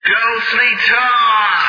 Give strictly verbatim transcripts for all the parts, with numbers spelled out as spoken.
Ghostly Talk!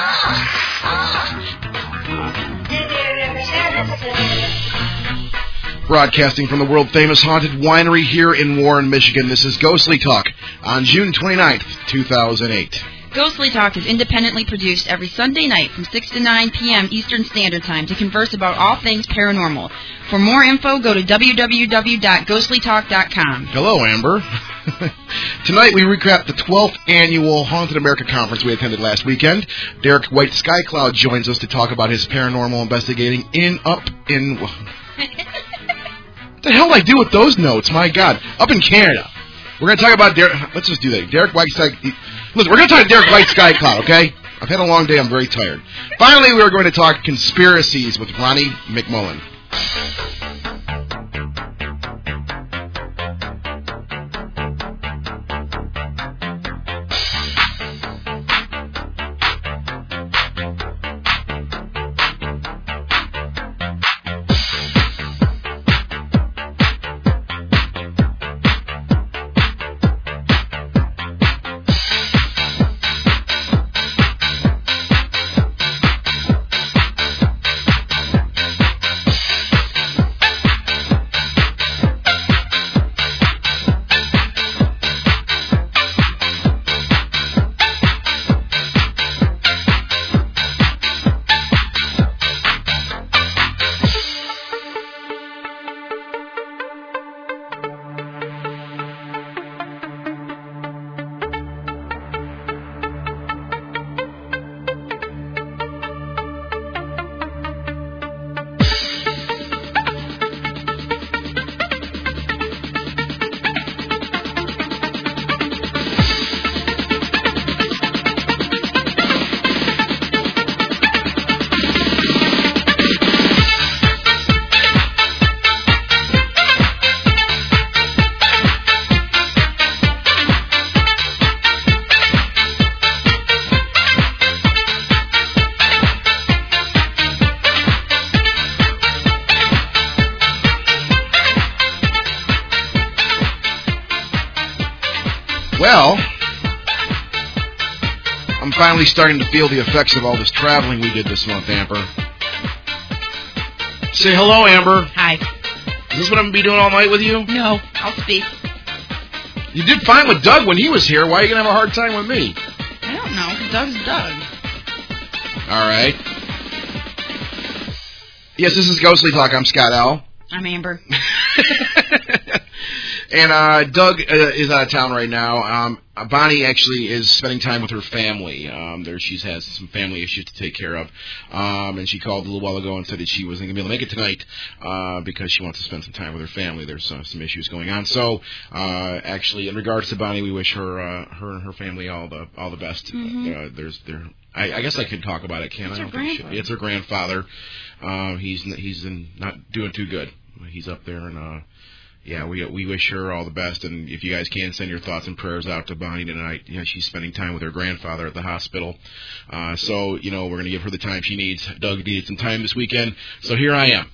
Broadcasting from the world-famous Haunted Winery here in Warren, Michigan, this is Ghostly Talk on June twenty-ninth, two thousand eight. Ghostly Talk is independently produced every Sunday night from six to nine p.m. Eastern Standard Time to converse about all things paranormal. For more info, go to w w w dot ghostly talk dot com. Hello, Amber. Tonight we recap the twelfth annual Haunted America Conference we attended last weekend. Derek White Skycloud joins us to talk about his paranormal investigating in, up, in... What the hell do I do with those notes? My God. Up in Canada. We're going to talk about Derek... Let's just do that. Derek White Sky... Listen, we're going to talk Derek White Skycloud, okay? I've had a long day. I'm very tired. Finally, we are going to talk conspiracies with Ronnie McMullen. Well, I'm finally starting to feel the effects of all this traveling we did this month, Amber. Say hello, Amber. Hi. Is this what I'm going to be doing all night with you? No, I'll speak. You did fine with Doug when he was here. Why are you going to have a hard time with me? I don't know. Doug's Doug. All right. Yes, this is Ghostly Talk. I'm Scott L. I'm Amber. And uh, Doug uh, is out of town right now. Um, Bonnie actually is spending time with her family. Um, there, she has some family issues to take care of. Um, and she called a little while ago and said that she wasn't going to be able to make it tonight uh, because she wants to spend some time with her family. There's uh, some issues going on. So, uh, actually, in regards to Bonnie, we wish her, uh, her and her family all the all the best. Mm-hmm. Uh, there's there. I, I guess I could talk about it, can't it's I? Her grandfather. It's her grandfather. Uh, he's he's in, not doing too good. He's up there and. Uh, Yeah, we we wish her all the best, and if you guys can, send your thoughts and prayers out to Bonnie tonight. You know, she's spending time with her grandfather at the hospital. Uh, so, you know, we're going to give her the time she needs. Doug needed some time this weekend, so here I am,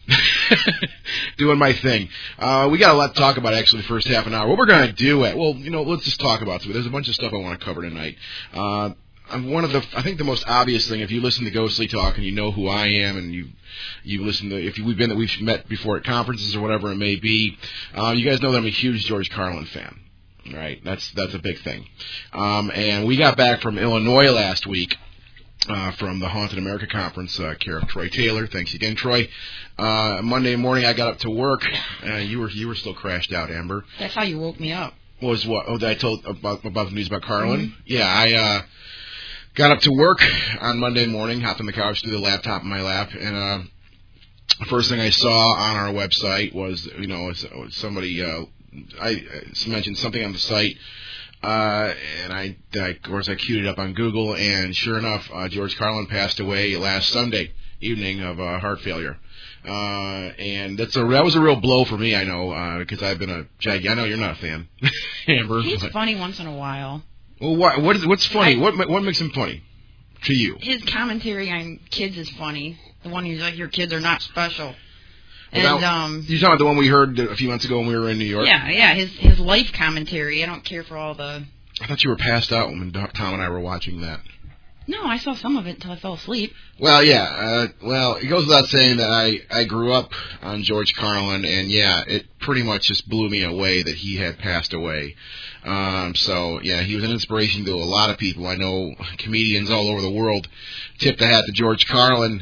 doing my thing. Uh, we got a lot to talk about, actually, the first half an hour. What we're going to do, at, well, you know, let's just talk about it. There's a bunch of stuff I want to cover tonight. Uh, I'm one of the, I think the most obvious thing, if you listen to Ghostly Talk and you know who I am and you you listen to, if we've been that we've met before at conferences or whatever it may be, uh, you guys know that I'm a huge George Carlin fan, right? That's that's a big thing. Um, and we got back from Illinois last week uh, from the Haunted America Conference, uh, care of Troy Taylor. Thanks again, Troy. Uh, Monday morning I got up to work. Uh, you were you were still crashed out, Amber. That's how you woke me up. What was what? Oh, that I told about about the news about Carlin? Mm-hmm. Yeah, I. Uh, Got up to work on Monday morning, hopped on the couch, threw the laptop in my lap, and uh, the first thing I saw on our website was, you know, somebody uh, I mentioned something on the site, uh, and I, I, of course, I queued it up on Google, and sure enough, uh, George Carlin passed away last Sunday evening of uh, heart failure. Uh, and that's a, that was a real blow for me, I know, uh, because I've been a jag. I know you're not a fan, Amber. He's but. funny once in a while. Well, what, what is, what's funny? I, what what makes him funny to you? His commentary on kids is funny. The one he's like, your kids are not special. And well, now, um, you're talking about the one we heard a few months ago when we were in New York? Yeah, yeah. His his life commentary. I don't care for all the I thought you were passed out when Tom and I were watching that. No, I saw some of it until I fell asleep. Well, yeah. Uh, well, it goes without saying that I, I grew up on George Carlin, and, yeah, it pretty much just blew me away that he had passed away. Um, so, yeah, he was an inspiration to a lot of people. I know comedians all over the world tip the hat to George Carlin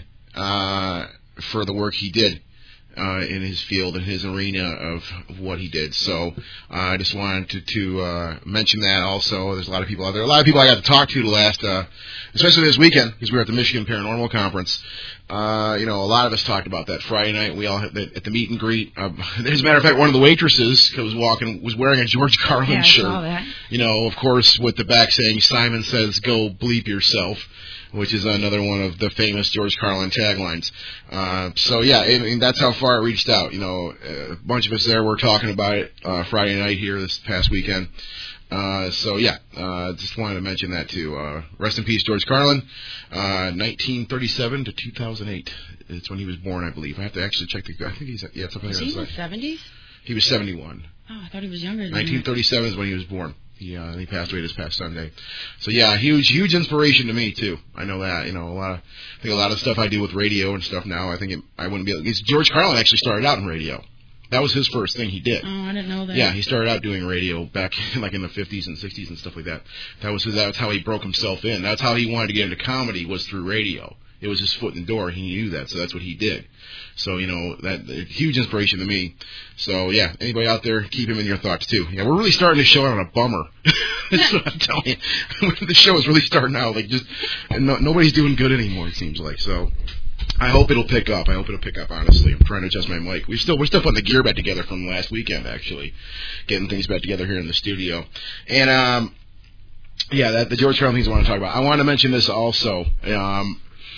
uh, for the work he did. Uh, in his field, in his arena of what he did. So uh, I just wanted to, to uh, mention that also. There's a lot of people out there. A lot of people I got to talk to the last, uh, especially this weekend, because we were at the Michigan Paranormal Conference. Uh, you know, a lot of us talked about that Friday night. We all had the, at the meet and greet. Uh, as a matter of fact, one of the waitresses who was walking was wearing a George Carlin yeah, shirt. I saw that. You know, of course, with the back saying, Simon says, go bleep yourself, which is another one of the famous George Carlin taglines. Uh, so, yeah, I mean, that's how far it reached out. You know, a bunch of us there were talking about it uh, Friday night here this past weekend. Uh, so, yeah, uh, just wanted to mention that, too. Uh, rest in peace, George Carlin. Uh, nineteen thirty-seven to two thousand eight. It's when he was born, I believe. I have to actually check the... I think he's... Yeah, it's up Was there. he in the seventies? He was seventy-one. Oh, I thought he was younger than nineteen thirty-seven is when he was born. He uh, he passed away this past Sunday. So yeah, huge huge inspiration to me too. I know that. You know, a lot of I think a lot of stuff I do with radio and stuff now. I think it, I wouldn't be able. Because George Carlin actually started out in radio. That was his first thing he did. Oh, I didn't know that. Yeah, he started out doing radio back like in the fifties and sixties and stuff like that. That was his, that's how he broke himself in. That's how he wanted to get into comedy, was through radio. It was his foot in the door. He knew that, so that's what he did. So, you know, that huge inspiration to me. So, yeah, anybody out there, keep him in your thoughts, too. Yeah, we're really starting the show out on a bummer. That's what I'm telling you. The show is really starting out. Like, just and no, nobody's doing good anymore, it seems like. So, I hope it'll pick up. I hope it'll pick up, honestly. I'm trying to adjust my mic. We're still, we're still putting the gear back together from last weekend, actually. Getting things back together here in the studio. And, um, yeah, that the George Carlin things I want to talk about. I want to mention this also. Um...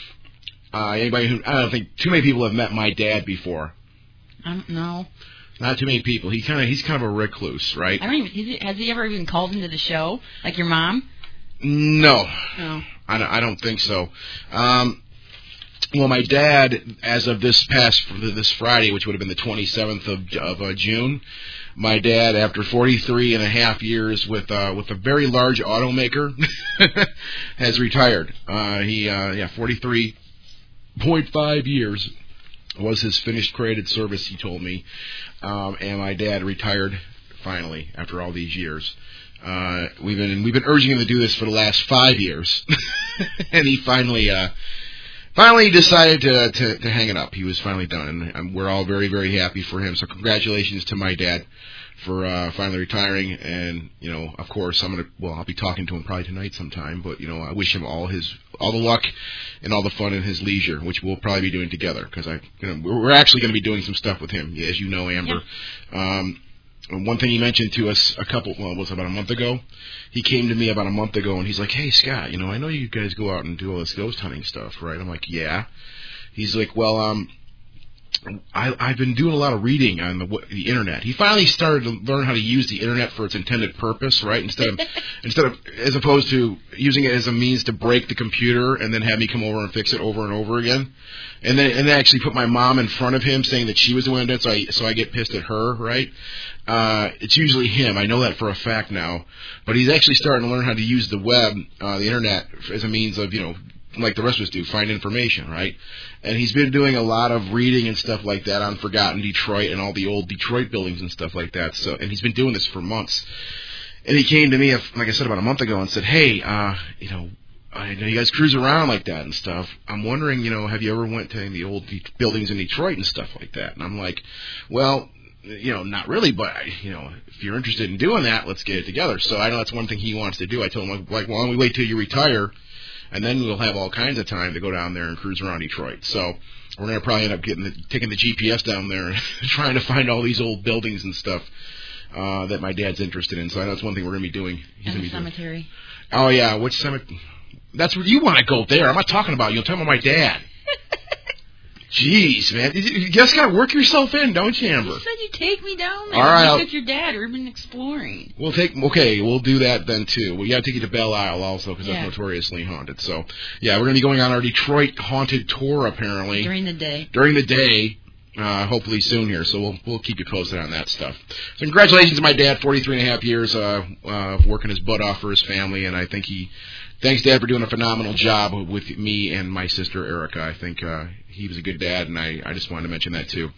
Uh, anybody who, I don't think too many people have met my dad before. I don't know. Not too many people. He kind of he's kind of a recluse, right? I don't even. Has he, has he ever even called into the show, like your mom? No. No. I don't, I don't think so. Um, well, my dad, as of this past this Friday, which would have been the twenty-seventh of of uh, June, my dad, after forty-three and a half years with uh, with a very large automaker, has retired. Uh, he uh, yeah, forty-three. point five years was his finished credited service, he told me. Um, and my dad retired finally after all these years. Uh, we've been we've been urging him to do this for the last five years, and he finally uh, finally decided to, to to hang it up. He was finally done, and we're all very very happy for him. So congratulations to my dad for uh, finally retiring. And you know, of course, I'm gonna well, I'll be talking to him probably tonight sometime. But you know, I wish him all his all the luck and all the fun in his leisure, which we'll probably be doing together, because I you know we're actually going to be doing some stuff with him, as you know, Amber. Yeah. Um, one thing he mentioned to us a couple, well, it was about a month ago. He came to me about a month ago, and he's like, "Hey, Scott, you know, I know you guys go out and do all this ghost hunting stuff, right?" I'm like, "Yeah." He's like, "Well, um, I, I've been doing a lot of reading on the, the internet." He finally started to learn how to use the internet for its intended purpose, right? Instead of, instead of, as opposed to using it as a means to break the computer and then have me come over and fix it over and over again. And then, and then actually put my mom in front of him, saying that she was the one that did, so I, so I get pissed at her, right? Uh, it's usually him. I know that for a fact now. But he's actually starting to learn how to use the web, uh, the internet, as a means of, you know, like the rest of us do, find information, right? And he's been doing a lot of reading and stuff like that on Forgotten Detroit and all the old Detroit buildings and stuff like that. So, and he's been doing this for months. And he came to me, like I said, about a month ago and said, "Hey, uh, you know, I know you guys cruise around like that and stuff. I'm wondering, you know, have you ever went to the old de- buildings in Detroit and stuff like that?" And I'm like, "Well, you know, not really, but, you know, if you're interested in doing that, let's get it together." So I know that's one thing he wants to do. I told him, like, why don't we wait till you retire, and then we'll have all kinds of time to go down there and cruise around Detroit. So we're going to probably end up getting the, taking the G P S down there and trying to find all these old buildings and stuff uh, that my dad's interested in. So I know that's one thing we're going to be doing. He's and the cemetery. Doing. Oh, yeah, which cemetery? That's where you want to go there. I'm not talking about you. I'm talking about my dad. Jeez, man. You just got to work yourself in, don't you, Amber? You said you'd take me down there. All right. You took your dad urban exploring. We'll take, okay, we'll do that then, too. We got to take you to Belle Isle also, because yeah. that's notoriously haunted. So, yeah, we're going to be going on our Detroit haunted tour, apparently. During the day. During the day. uh, hopefully soon here. So we'll we'll keep you posted on that stuff. So congratulations to my dad, forty-three and a half years uh, uh, working his butt off for his family, and I think he, thanks Dad for doing a phenomenal job with me and my sister Erica. I think uh, he was a good dad, and I, I just wanted to mention that too.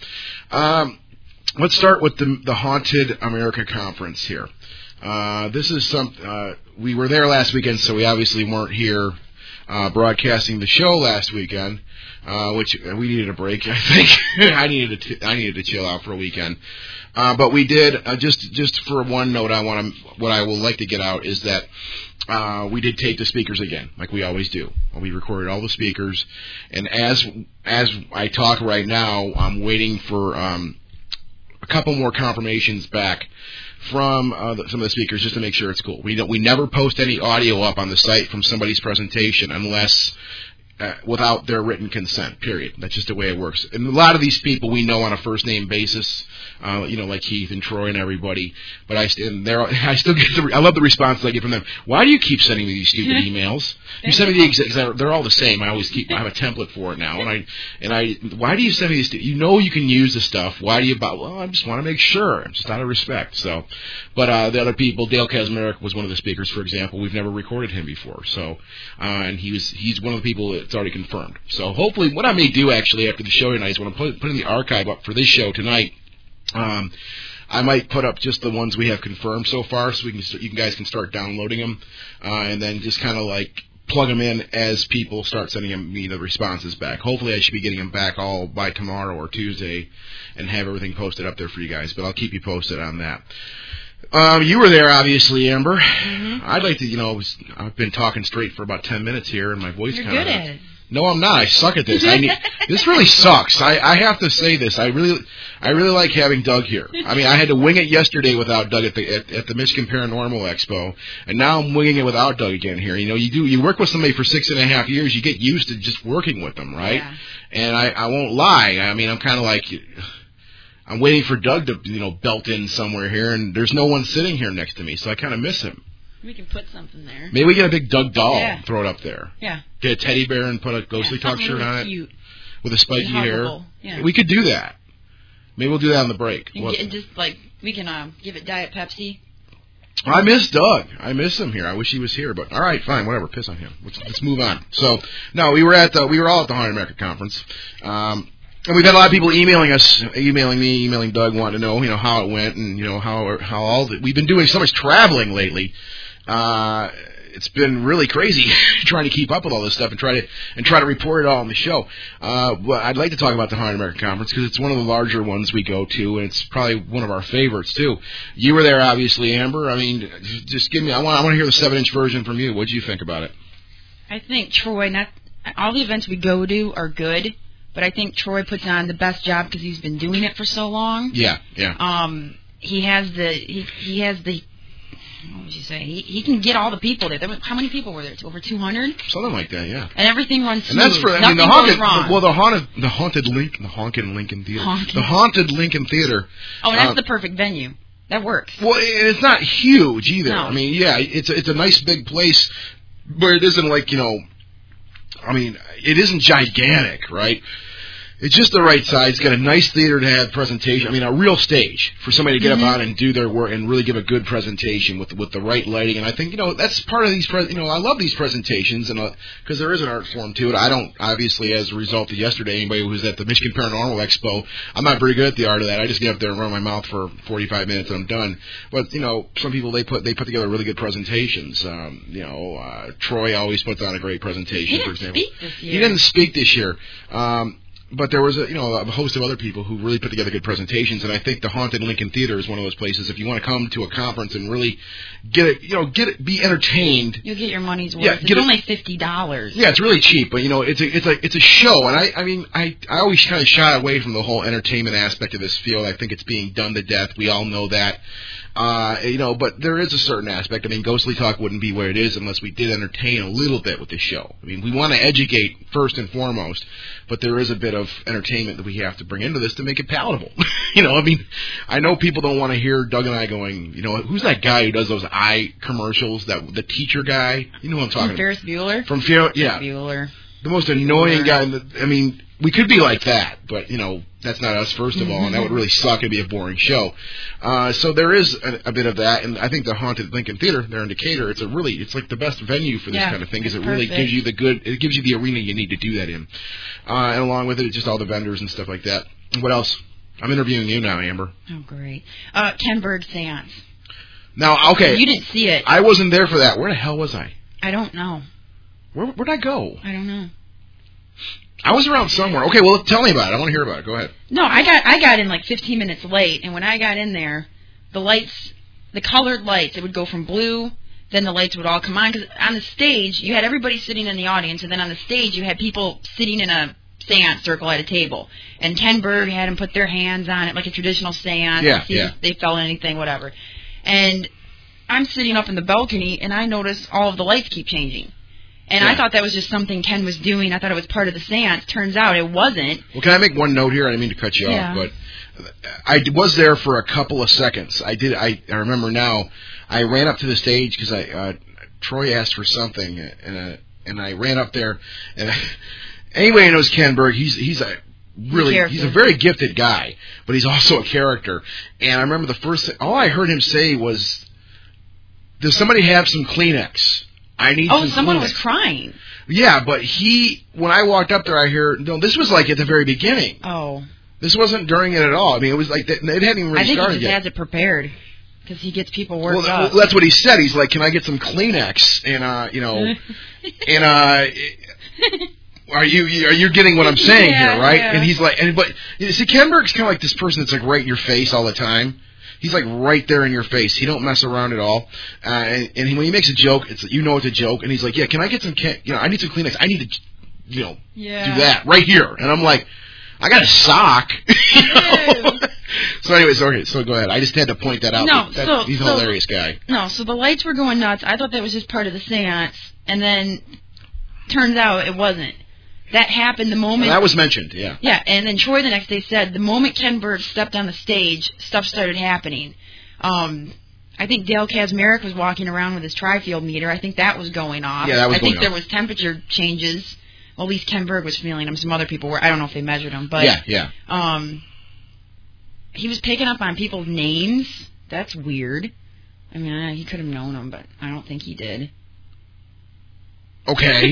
Um, let's start with the the Haunted America Conference here. Uh, this is some. Uh, we were there last weekend, so we obviously weren't here uh, broadcasting the show last weekend, uh, which we needed a break. I think I needed to. T- I needed to chill out for a weekend. Uh, but we did. Uh, just just for one note, I want to. What I would like to get out is that uh, we did tape the speakers again, like we always do. We recorded all the speakers, and as as I talk right now, I'm waiting for um, a couple more confirmations back from uh, the, some of the speakers just to make sure it's cool. We don't, we never post any audio up on the site from somebody's presentation unless uh, without their written consent, period. That's just the way it works. And a lot of these people we know on a first-name basis, uh, you know, like Keith and Troy and everybody. But I, and they're, I still get the, I love the responses I get from them. Why do you keep sending me these stupid emails? You send me the exact, they're all the same. I always keep, I have a template for it now. And I, and I, why do you send me these? You know you can use the stuff. Why do you about? Well, I just want to make sure, just out of respect. So, but uh, the other people, Dale Kaczmarek was one of the speakers, for example. We've never recorded him before. So, uh, and he was, he's one of the people that's already confirmed. So hopefully, what I may do actually after the show tonight is when I'm put, putting the archive up for this show tonight. Um, I might put up just the ones we have confirmed so far, so we can you guys can start downloading them, uh, and then just kind of like plug them in as people start sending them, me the responses back. Hopefully, I should be getting them back all by tomorrow or Tuesday, and have everything posted up there for you guys. But I'll keep you posted on that. Um, you were there, obviously, Amber. Mm-hmm. I'd like to, you know, I've been talking straight for about ten minutes here, and my voice kind of. You're good at it. No, I'm not. I suck at this. I need, this really sucks. I, I have to say this. I really, I really like having Doug here. I mean, I had to wing it yesterday without Doug at the at, at the Michigan Paranormal Expo, and now I'm winging it without Doug again here. You know, you do you work with somebody for six and a half years, you get used to just working with them, right? Yeah. And I, I won't lie. I mean, I'm kind of like, I'm waiting for Doug to, you know, belt in somewhere here, and there's no one sitting here next to me, so I kind of miss him. We can put something there. Maybe we get a big Doug doll Yeah. and throw it up there. Yeah. Get a teddy bear and put a Ghostly yeah, Talk shirt really on it cute. with a spiky hair. Yeah. We could do that. Maybe we'll do that on the break. You can get, just like we can uh, give it Diet Pepsi. I miss Doug. I miss him here. I wish he was here, but all right, fine, whatever. Piss on him. Let's, let's move on. So, no, we were at the, we were all at the Haunted America Conference. Um, And we've had a lot of people emailing us, emailing me, emailing Doug, wanting to know, you know, how it went and, you know, how how all the, we've been doing so much traveling lately. Uh, it's been really crazy trying to keep up with all this stuff and try to and try to report it all on the show. Uh, well, I'd like to talk about the Haunted America Conference because it's one of the larger ones we go to, and it's probably one of our favorites too. You were there, obviously, Amber. I mean, just give me. I want. I want to hear the seven-inch version from you. What did you think about it? I think Troy. Not all the events we go to are good. But I think Troy puts on the best job because he's been doing it for so long. Yeah, yeah. Um, he has the he he has the what would you say? He he can get all the people there. there was, how many people were there? Over two hundred. Something like that, yeah. And everything runs smooth. And that's for I Nothing mean the haunted. goes wrong. Well, the haunted the haunted Lincoln the haunted Lincoln Theater. Haunted. The haunted Lincoln Theater. Oh, and that's uh, the perfect venue. That works. Well, it's not huge either. No. I mean, yeah, it's a, it's a nice big place, but it isn't like you know. I mean, it isn't gigantic, right? It's just the right size. It's got a nice theater to have presentation. I mean, a real stage for somebody to get mm-hmm. up on and do their work and really give a good presentation with with the right lighting. And I think, you know, that's part of these, pre- you know, I love these presentations and because uh, there is an art form to it. I don't, obviously, as a result of yesterday, anybody who was at the Michigan Paranormal Expo, I'm not very good at the art of that. I just get up there and run my mouth for forty-five minutes and I'm done. But, you know, some people, they put they put together really good presentations. Um, you know, uh, Troy always puts on a great presentation, he for example. Speak this year. He didn't speak this year. Um, But there was a, you know, a host of other people who really put together good presentations, and I think the Haunted Lincoln Theater is one of those places. If you want to come to a conference and really get it, you know, get it, be entertained, you'll get your money's worth. Yeah, it's get only it, fifty dollars. Yeah, it's really cheap, but you know, it's a, it's a, it's a show, and I, I mean, I, I always kind of shy away from the whole entertainment aspect of this field. I think it's being done to death. We all know that. Uh, you know, but there is a certain aspect. I mean, Ghostly Talk wouldn't be where it is unless we did entertain a little bit with the show. I mean, we want to educate first and foremost, but there is a bit of entertainment that we have to bring into this to make it palatable. you know, I mean, I know people don't want to hear Doug and I going, you know, who's that guy who does those eye commercials, that the teacher guy? You know what I'm talking From Ferris Bueller? From Ferris, yeah. Bueller. The most annoying guy in the, I mean, we could be like that, but, you know, That's not us, first of all, and that would really suck. It'd be a boring show. Uh, so there is a, a bit of that, and I think the Haunted Lincoln Theater there in Decatur, it's a really, it's like the best venue for this yeah, kind of thing, because it perfect. really gives you the good, it gives you the arena you need to do that in. Uh, and along with it, just all the vendors and stuff like that. What else? I'm interviewing you now, Amber. Oh, great. Uh, Ken Berg Seance. Now, okay. You didn't see it. I wasn't there for that. Where the hell was I? I don't know. Where, where'd I go? I don't know. I was around somewhere. Okay, well, tell me about it. I want to hear about it. Go ahead. No, I got I got in like fifteen minutes late, and when I got in there, the lights, the colored lights, it would go from blue, then the lights would all come on. Because on the stage, you had everybody sitting in the audience, and then on the stage, you had people sitting in a seance circle at a table. And Ken Berg had them put their hands on it like a traditional seance. Yeah, see yeah. if they felt anything, whatever. And I'm sitting up in the balcony, and I notice all of the lights keep changing. And yeah. I thought that was just something Ken was doing. I thought it was part of the seance. Turns out it wasn't. Well, can I make one note here? I didn't mean to cut you yeah. off, but I was there for a couple of seconds. I did. I, I remember now. I ran up to the stage because I uh, Troy asked for something, and uh, and I ran up there. And I, anybody who knows Ken Berg, he's he's a really he's a very gifted guy, but he's also a character. And I remember the first thing, all I heard him say was, "Does somebody have some Kleenex? I need oh, some someone Kleenex." was crying. Yeah, but he, when I walked up there, I heard, no, this was like at the very beginning. Oh. This wasn't during it at all. I mean, it was like, it hadn't even really I think started he just yet. has it prepared, because he gets people worked well, up. Well, that's what he said. He's like, can I get some Kleenex? And, uh, you know, and, uh, are you, are you getting what I'm saying yeah, here, right? Yeah. And he's like, and, but, you see, Ken Berg's kind of like this person that's like right in your face all the time. He's like right there in your face. He don't mess around at all. Uh, and, and he, when he makes a joke, it's you know it's a joke. And he's like, yeah, can I get some, can, you know, I need some Kleenex. I need to, you know, yeah. do that right here. And I'm like, I got a sock. You know? So anyways, okay, so go ahead. I just had to point that out. No, that, so, he's a so, hilarious guy. No, so the lights were going nuts. I thought that was just part of the seance. And then, turns out it wasn't. That happened the moment... Well, that was mentioned, yeah. Yeah, and then Troy the next day said, the moment Ken Berg stepped on the stage, stuff started happening. Um, I think Dale Kazmarek was walking around with his tri-field meter. I think that was going off. Yeah, that was I think going there off. was temperature changes. Well, at least Ken Berg was feeling them. Some other people were. I don't know if they measured them. But, yeah, yeah. Um, he was picking up on people's names. That's weird. I mean, uh, he could have known them, but I don't think he did. Okay.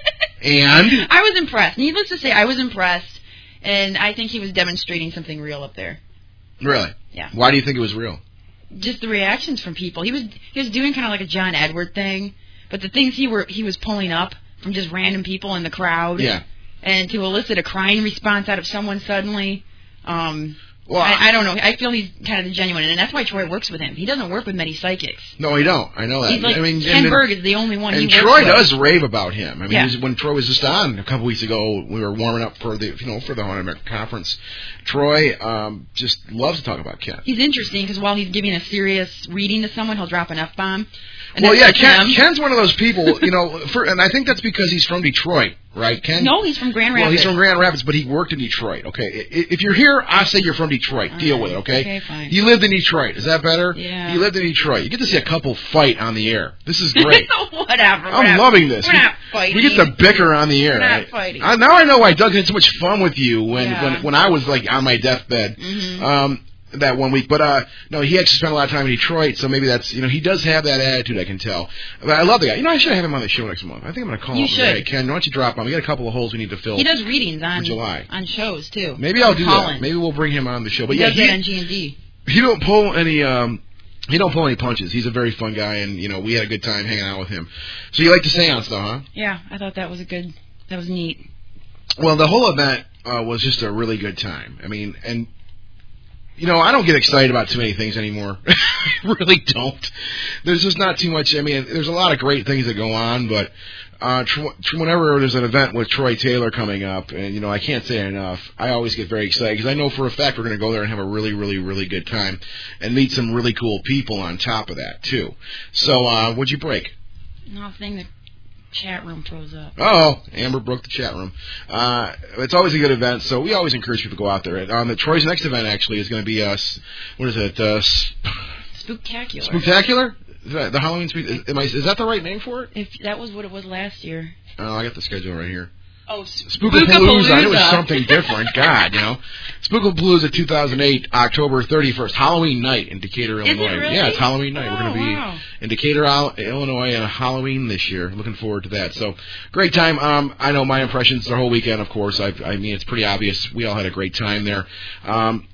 And? I was impressed. Needless to say, I was impressed. And I think he was demonstrating something real up there. Really? Yeah. Why do you think it was real? Just the reactions from people. He was he was doing kind of like a John Edward thing, but the things he were he was pulling up from just random people in the crowd. Yeah. And to elicit a crying response out of someone suddenly, um, well, I, I don't know. I feel he's kind of the genuine, and that's why Troy works with him. He doesn't work with many psychics. No, he don't. I know that. He's like, I mean, Ken and, Berg is the only one and he Troy works with. does rave about him. I mean, yeah. he was, when Troy was just on a couple weeks ago, we were warming up for the you know for the Haunted America conference. Troy um, just loves to talk about Ken. He's interesting because while he's giving a serious reading to someone, he'll drop an F bomb. Well, yeah, Ken, Ken's one of those people, you know, for, and I think that's because he's from Detroit, right, Ken? No, he's from Grand Rapids. Well, he's from Grand Rapids, but he worked in Detroit, okay? If you're here, I say you're from Detroit. All Deal right. with it, okay? Okay, fine. You lived in Detroit. Is that better? Yeah. You lived in Detroit. You get to see a couple fight on the air. This is great. Whatever. I'm not, loving this. We're we, not fighting. We get to bicker on the air. We're not right? fighting. I, now I know why Doug had so much fun with you when, Yeah. when, when I was, like, on my deathbed. Mm-hmm. Um, that one week, but uh, no, he actually spent a lot of time in Detroit, so maybe that's, you know, he does have that attitude, I can tell. But I love the guy. You know, I should have him on the show next month. I think I'm going to call You him. should. Hey, Ken, why don't you drop on? We got a couple of holes we need to fill. He does readings on July. on shows too. Maybe I'll do Collins. that. Maybe we'll bring him on the show. But He yeah, does he, that on G and D. he don't pull any. Um, he don't pull any punches. He's a very fun guy, and you know, we had a good time hanging out with him. So you like the seance, though, huh? Yeah, I thought that was a good. That was neat. Well, the whole event uh, was just a really good time. I mean, and. You know, I don't get excited about too many things anymore. I really don't. There's just not too much. I mean, there's a lot of great things that go on, but uh, tr- tr- whenever there's an event with Troy Taylor coming up, and, you know, I can't say it enough, I always get very excited because I know for a fact we're going to go there and have a really, really, really good time and meet some really cool people on top of that, too. So, uh, what'd you break? Nothing. The chat room froze up. Oh, Amber broke the chat room. Uh, it's always a good event, so we always encourage people to go out there. And, um, the Troy's next event, actually, is going to be, uh, what is it? Uh, Spooktacular. Spooktacular? Is that the Halloween Spook? Is, am I, is that the right name for it? If that was what it was last year. Oh, I got the schedule right here. Oh, Spookapalooza. I knew it was something different. God, you know. Spookapalooza two thousand eight, October thirty-first, Halloween night in Decatur, Is Illinois. It really? Yeah, it's Halloween night. Oh, We're going to be wow. in Decatur, Illinois on Halloween this year. Looking forward to that. So, great time. Um, I know my impressions the whole weekend, of course. I, I mean, it's pretty obvious. We all had a great time there. Um,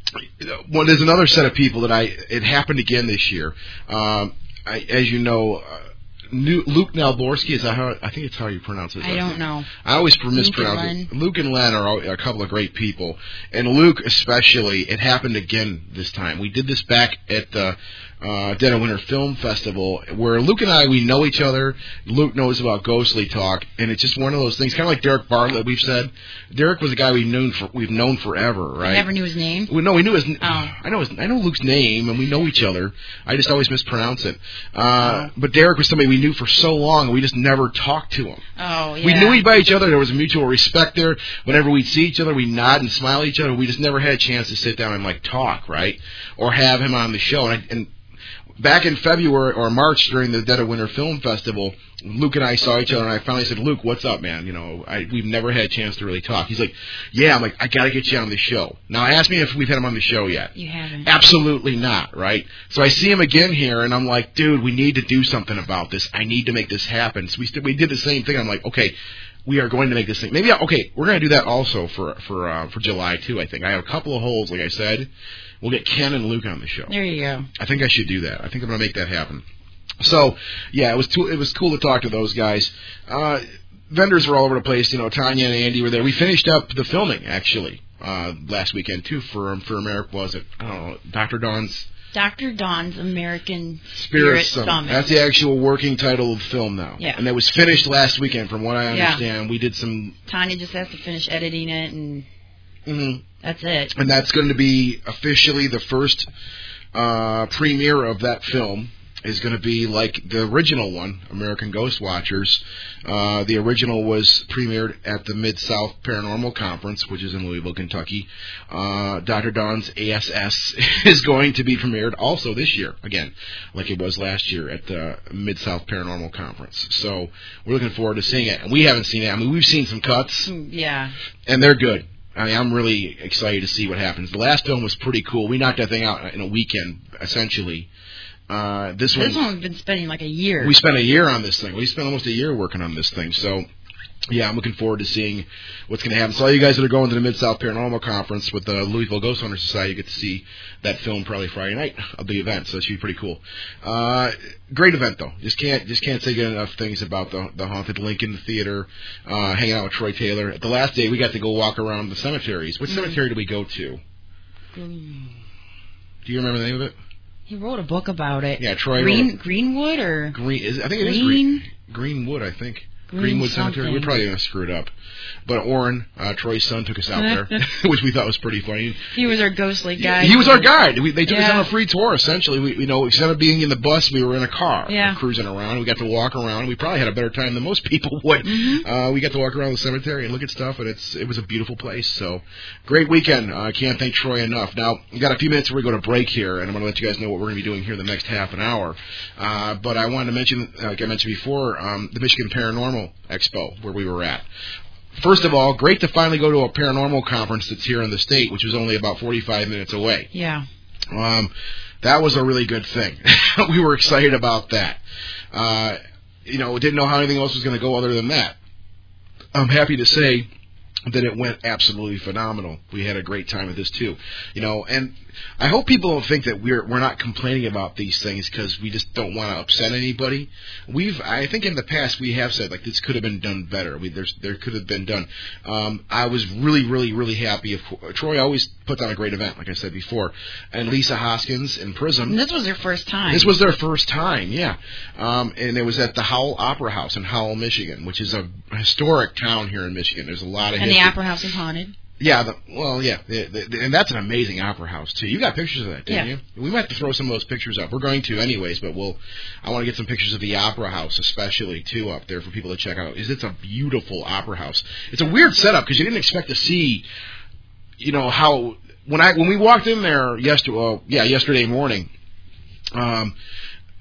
well, there's another set of people that I, it happened again this year. Um, I, as you know, uh, New, Luke Nalborski, is that how, I think it's how you pronounce it. I don't know. I always mispronounce it. Luke and Len are a couple of great people. And Luke especially, it happened again this time. We did this back at the uh, Dead of Winter Film Festival, where Luke and I, we know each other. Luke knows about Ghostly Talk, and it's just one of those things, kind of like Derek Bartlett, we've said. Derek was a guy we've known for, we've known forever, right? I never knew his name? We, no, we knew his oh. I know his, I know Luke's name, and we know each other. I just always mispronounce it. Uh, oh. But Derek was somebody we knew for so long, and we just never talked to him. Oh, yeah. We knew about each other. There was a mutual respect there. Whenever we'd see each other, we nod and smile at each other. We just never had a chance to sit down and, like, talk, right? Or have him on the show. And, I, and back in February or March during the Dead of Winter Film Festival, Luke and I saw each other, and I finally said, Luke, what's up, man? You know, I, we've never had a chance to really talk. He's like, yeah. I'm like, I got to get you on the show. Now, ask me if we've had him on the show yet. You haven't. Absolutely not, right? So I see him again here, and I'm like, dude, we need to do something about this. I need to make this happen. So we, st- we did the same thing. I'm like, okay, we are going to make this thing. Maybe, okay, we're going to do that also for for uh, for July, too, I think. I have a couple of holes, like I said. We'll get Ken and Luke on the show. There you go. I think I should do that. I think I'm going to make that happen. So, yeah, it was too, it was cool to talk to those guys. Uh, vendors were all over the place. You know, Tanya and Andy were there. We finished up the filming, actually, uh, last weekend, too, for for America, was it? I don't know, Doctor Dawn's... Doctor Dawn's American Spirit, Spirit Summit. Summit. That's the actual working title of the film now. Yeah. And it was finished last weekend, from what I understand. Yeah. We did some... Tanya just has to finish editing it, and mm-hmm. that's it. And that's going to be officially the first uh, premiere of that film. Is going to be like the original one, American Ghost Watchers. Uh, the original was premiered at the Mid-South Paranormal Conference, which is in Louisville, Kentucky. Uh, Doctor Dawn's A S S is going to be premiered also this year, again, like it was last year at the Mid-South Paranormal Conference. So we're looking forward to seeing it. And we haven't seen it. I mean, we've seen some cuts. Yeah. And they're good. I mean, I'm really excited to see what happens. The last film was pretty cool. We knocked that thing out in a weekend, essentially. Uh, this one, this one we've been spending like a year. We spent a year on this thing. We spent almost a year working on this thing. So, yeah, I'm looking forward to seeing what's going to happen. So all you guys that are going to the Mid-South Paranormal Conference with the Louisville Ghost Hunter Society, you get to see that film probably Friday night of the event. So it should be pretty cool. Uh, great event, though. Just can't just can't say good enough things about the the Haunted Lincoln Theater, uh, hanging out with Troy Taylor. The last day, we got to go walk around the cemeteries. Which mm. cemetery did we go to? Mm. Do you remember the name of it? He wrote a book about it. Yeah, Troy. Green, wrote, Greenwood or Green? Is, I think Green, it is Green. Greenwood, I think. Green Greenwood something. Cemetery. We're probably going to screw it up. But Orrin, uh, Troy's son, took us out there, which we thought was pretty funny. He was our ghostly guide. He was our guide. We, they took yeah. us on a free tour, essentially. We, you know, instead of being in the bus, we were in a car, yeah. cruising around. We got to walk around. We probably had a better time than most people would. Mm-hmm. Uh, we got to walk around the cemetery and look at stuff, and it's it was a beautiful place. So, great weekend. I uh, can't thank Troy enough. Now, we got a few minutes before we go to break here, and I'm going to let you guys know what we're going to be doing here the next half an hour. Uh, but I wanted to mention, like I mentioned before, um, the Michigan Paranormal Expo, where we were at. First of all, great to finally go to a paranormal conference that's here in the state, which was only about forty-five minutes away. Yeah. Um, that was a really good thing. We were excited about that. Uh, you know, didn't know how anything else was going to go other than that. I'm happy to say that it went absolutely phenomenal. We had a great time with this too. You know, and I hope people don't think that we're we're not complaining about these things because we just don't want to upset anybody. We've, I think in the past we have said, like, this could have been done better. We, there's, there could have been done. Um, I was really, really, really happy. Of, Troy always puts on a great event, like I said before. And Lisa Hoskins and Prism. And this was their first time. This was their first time, yeah. Um, and it was at the Howell Opera House in Howell, Michigan, which is a historic town here in Michigan. There's a lot of And history. the Opera House is haunted. Yeah, the, well, yeah, the, the, and that's an amazing opera house too. You got pictures of that, didn't yeah. you? We might have to throw some of those pictures up. We're going to anyways, but we'll. I want to get some pictures of the opera house, especially too, up there for people to check out. Is it's a beautiful opera house. It's a weird setup because you didn't expect to see, you know, how when I when we walked in there yesterday, well, yeah, yesterday morning. Um,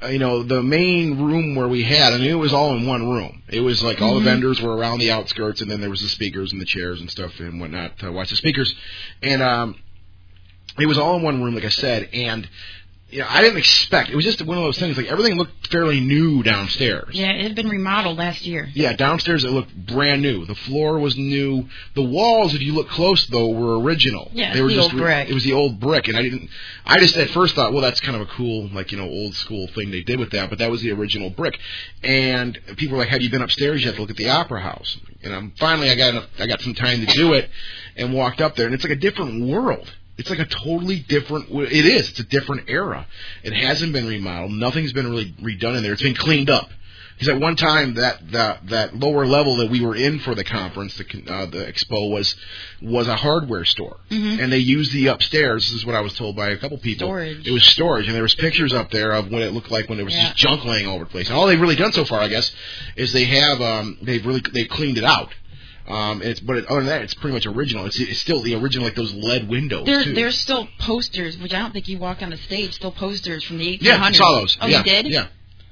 uh, you know, the main room where we had, I mean, it was all in one room. It was like all mm-hmm. the vendors were around the outskirts, and then there was the speakers and the chairs and stuff and whatnot to watch the speakers. And um, it was all in one room, like I said, and you know, I didn't expect. It was just one of those things. Like everything looked fairly new downstairs. Yeah, it had been remodeled last year. Yeah, downstairs it looked brand new. The floor was new. The walls, if you look close though, were original. Yeah, they were the just old brick. It was the old brick, and I didn't. I just at first thought, well, that's kind of a cool, like you know, old school thing they did with that. But that was the original brick. And people were like, "Have you been upstairs yet to look at the Opera House?" And um, finally, I got enough, I got some time to do it, and walked up there, and it's like a different world. It's like a totally different. It is. It's a different era. It hasn't been remodeled. Nothing's been really redone in there. It's been cleaned up. Because at one time that that that lower level that we were in for the conference, the uh, the expo was was a hardware store, mm-hmm. and they used the upstairs. This is what I was told by a couple people. Storage. It was storage, and there was pictures up there of what it looked like when there was yeah. just junk laying all over the place. And all they've really done so far, I guess, is they have um, they've really they cleaned it out. Um, it's, but it, other than that, it's pretty much original. It's, it's still the original, like those L E D windows, there, too. There's still posters, which I don't think you walk on the stage, still posters from the eighteen Yeah, I hundreds. saw those. Oh, yeah, you did? Yeah.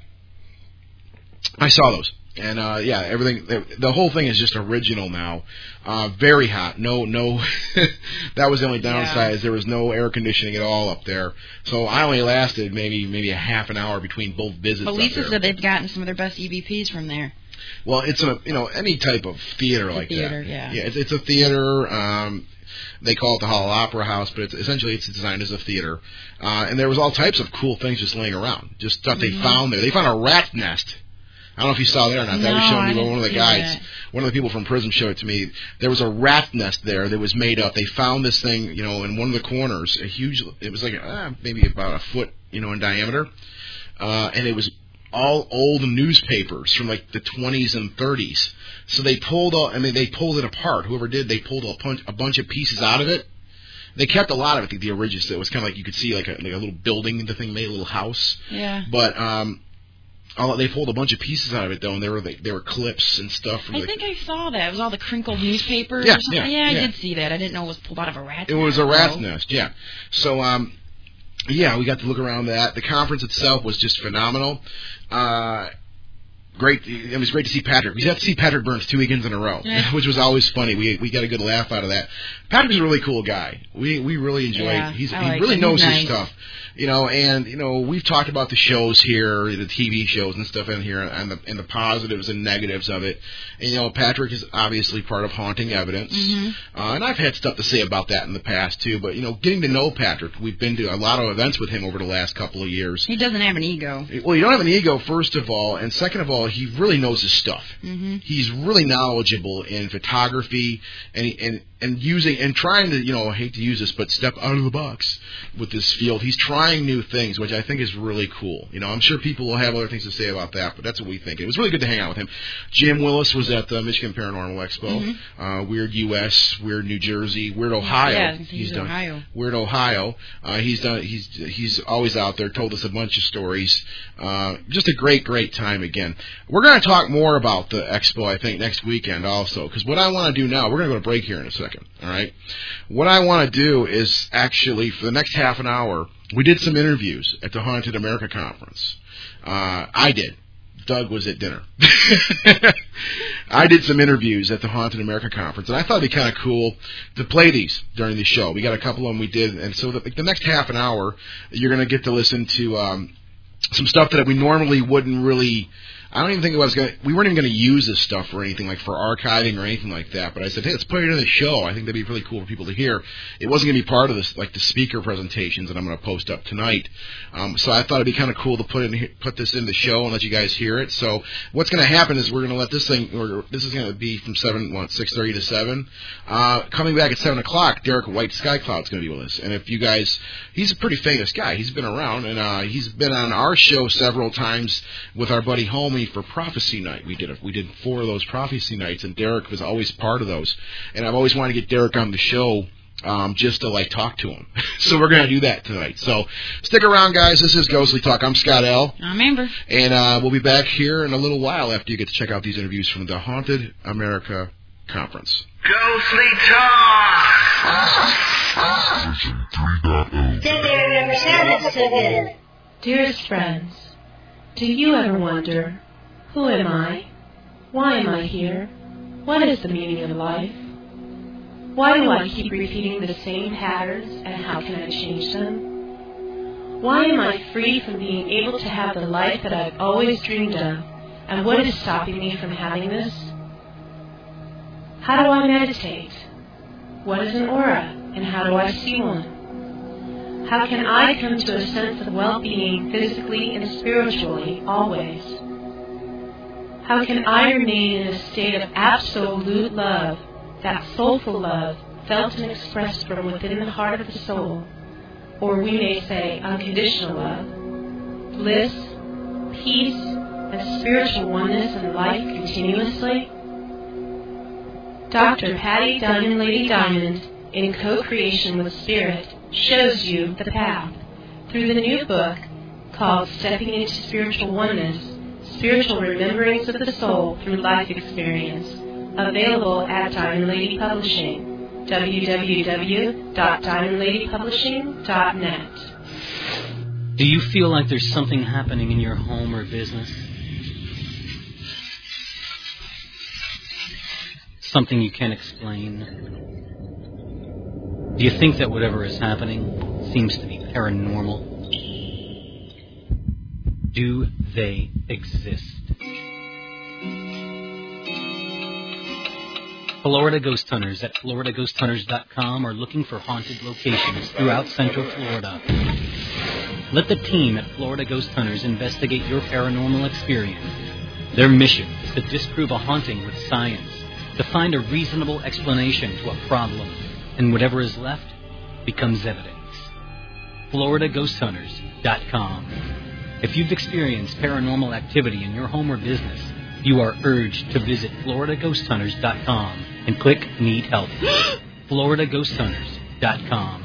I saw those. And, uh, yeah, everything, the, the whole thing is just original now. Uh, very hot. No, no, that was the only downside, yeah. is there was no air conditioning at all up there. So I only lasted maybe, maybe a half an hour between both visits. But Lisa up there. said they've gotten some of their best E V Ps from there. Well, it's a, you know, any type of theater it's like theater, that. Yeah, yeah, it's, it's a theater. Um, they call it the Hall Opera House, but it's, essentially it's designed as a theater. Uh, and there was all types of cool things just laying around, just stuff mm-hmm. they found there. They found a rat nest. I don't know if you saw that or not. No, that was shown I me by one of the guys. That. One of the people from Prism showed it to me. There was a rat nest there that was made up. They found this thing, you know, in one of the corners. A huge. It was like uh, maybe about a foot, you know, in diameter, uh, and it was all old newspapers from like the twenties and thirties. So they pulled all, I mean, they pulled it apart. Whoever did, they pulled a bunch, a bunch of pieces out of it. They kept a lot of it, the, the originals. It was kind of like you could see like a, like a little building the thing made, a little house. Yeah. But um, all, they pulled a bunch of pieces out of it though, and they were they, they were clips and stuff. From I the, think I saw that. It was all the crinkled newspapers. Yeah, or something. yeah, yeah, I yeah. did see that. I didn't know it was pulled out of a rat's It nest. was a rat's though. nest, yeah. So um. Yeah, we got to look around that. The conference itself was just phenomenal. Uh, great. It was great to see Patrick. We got to see Patrick Burns two weekends in a row, yeah. which was always funny. We we got a good laugh out of that. Patrick's a really cool guy. We we really enjoy. Yeah, He's, I he like really him. knows He's his nice. stuff. You know, and you know, we've talked about the shows here, the T V shows and stuff in here, and the and the positives and negatives of it. And you know, Patrick is obviously part of Haunting Evidence, mm-hmm. uh, and I've had stuff to say about that in the past too. But you know, getting to know Patrick, we've been to a lot of events with him over the last couple of years. He doesn't have an ego. Well, you don't have an ego, first of all, and second of all, he really knows his stuff. Mm-hmm. He's really knowledgeable in photography and and and using and trying to, you know, I hate to use this, but step out of the box with this field. He's trying new things, which I think is really cool. You know, I'm sure people will have other things to say about that, but that's what we think. It was really good to hang out with him. Jim Willis was at the Michigan Paranormal Expo. Mm-hmm. Uh, Weird U S, Weird New Jersey, Weird Ohio. Yeah, he's, he's done Ohio. Weird Ohio. Uh, he's done. He's he's always out there. Told us a bunch of stories. Uh, just a great, great time again. We're going to talk more about the expo, I think, next weekend also, because what I want to do now, we're going to go to break here in a second. All right. What I want to do is actually for the next half an hour, we did some interviews at the Haunted America Conference. Uh, I did. Doug was at dinner. I did some interviews at the Haunted America Conference, and I thought it'd be kind of cool to play these during the show. We got a couple of them we did, and so the, the next half an hour, you're going to get to listen to um, some stuff that we normally wouldn't really... I don't even think it was going to, we weren't even going to use this stuff for anything, like for archiving or anything like that, but I said, hey, let's put it in the show. I think that'd be really cool for people to hear. It wasn't going to be part of this, like the speaker presentations that I'm going to post up tonight. Um, so I thought it'd be kind of cool to put in, put this in the show and let you guys hear it. So what's going to happen is we're going to let this thing, or this is going to be from seven, what, six thirty to seven. Uh, coming back at seven o'clock, Derek White Skycloud's going to be with us. And if you guys, he's a pretty famous guy. He's been around, and uh, he's been on our show several times with our buddy Homie for Prophecy Night. We did a, we did four of those Prophecy Nights, and Derek was always part of those. And I've always wanted to get Derek on the show um, just to like talk to him. So we're going to do that tonight. So stick around, guys. This is Ghostly Talk. I'm Scott L. I'm Amber. And uh, we'll be back here in a little while after you get to check out these interviews from the Haunted America Conference. Ghostly Talk! Stay there, number seven, so good. Dearest friends, Do you ever wonder, who am I? Why am I here? What is the meaning of life? Why do I keep repeating the same patterns, and how can I change them? Why am I free from being able to have the life that I've always dreamed of, and what is stopping me from having this? How do I meditate? What is an aura, and how do I see one? How can I come to a sense of well-being physically and spiritually always? How can I remain in a state of absolute love, that soulful love, felt and expressed from within the heart of the soul, or we may say unconditional love, bliss, peace, and spiritual oneness in life continuously? Doctor Patty Diamond Lady Diamond, in co-creation with Spirit, shows you the path through the new book called Stepping into Spiritual Oneness, Spiritual Rememberings of the Soul Through Life Experience, available at Diamond Lady Publishing, w w w dot diamond lady publishing dot net. Do you feel like there's something happening in your home or business? Something you can't explain? Do you think that whatever is happening seems to be paranormal? Do they exist? Florida Ghost Hunters at florida ghost hunters dot com are looking for haunted locations throughout Central Florida. Let the team at Florida Ghost Hunters investigate your paranormal experience. Their mission is to disprove a haunting with science, to find a reasonable explanation to a problem, and whatever is left becomes evidence. florida ghost hunters dot com. If you've experienced paranormal activity in your home or business, you are urged to visit florida ghost hunters dot com and click Need Help. florida ghost hunters dot com.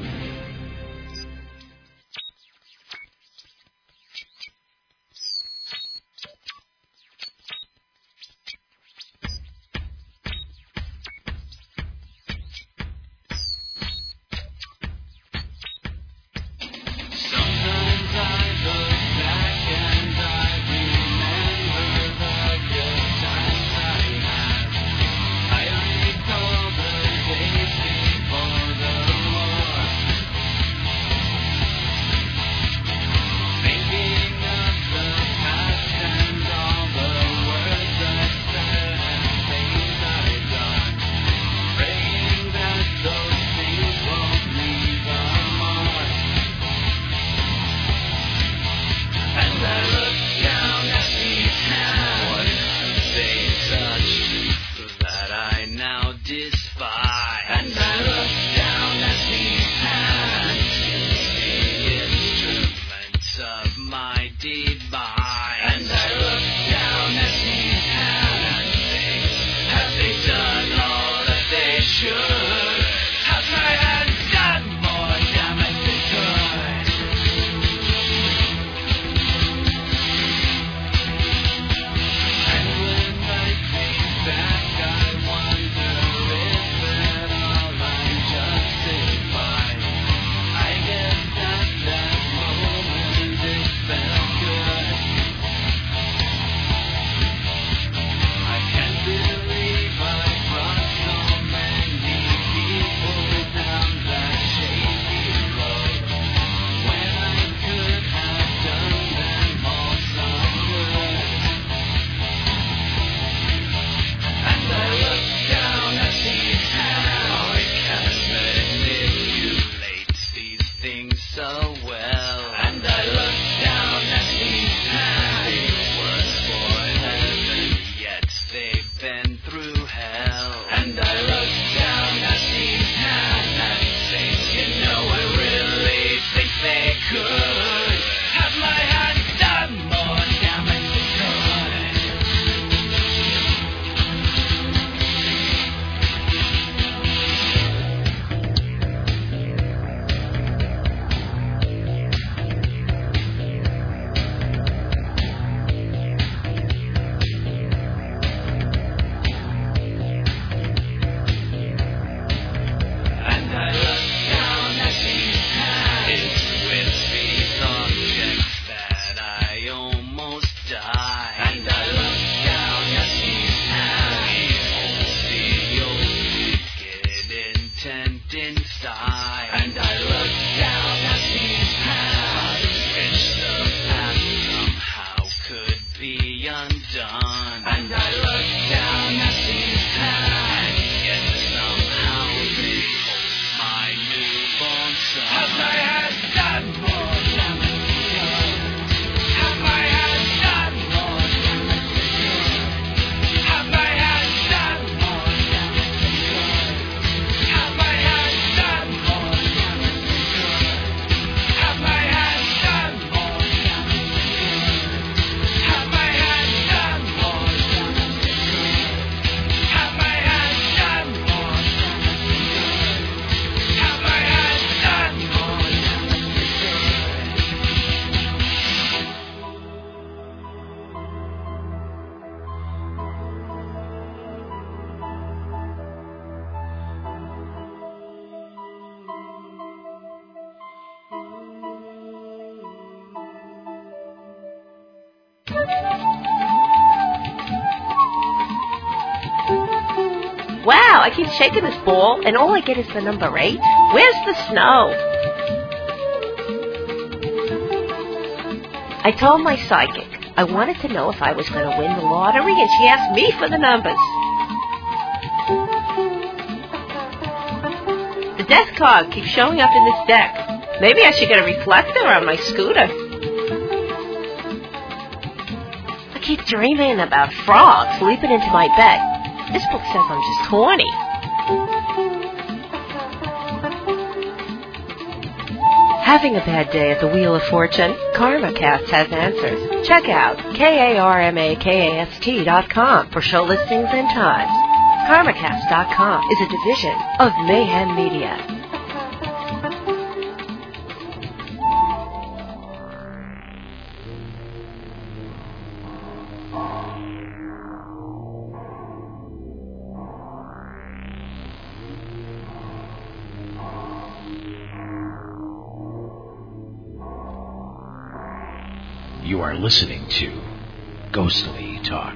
I can't believe I brought so many Wow, I keep shaking this ball, and all I get is the number eight. Where's the snow? I told my psychic I wanted to know if I was going to win the lottery, and she asked me for the numbers. The death card keeps showing up in this deck. Maybe I should get a reflector on my scooter. I keep dreaming about frogs leaping into my bed. This book says I'm just horny. Having a bad day at the Wheel of Fortune? KarmaCast has answers. Check out K A R M A K A S T dot com for show listings and times. KarmaCast dot com is a division of Mayhem Media. You are listening to Ghostly Talk.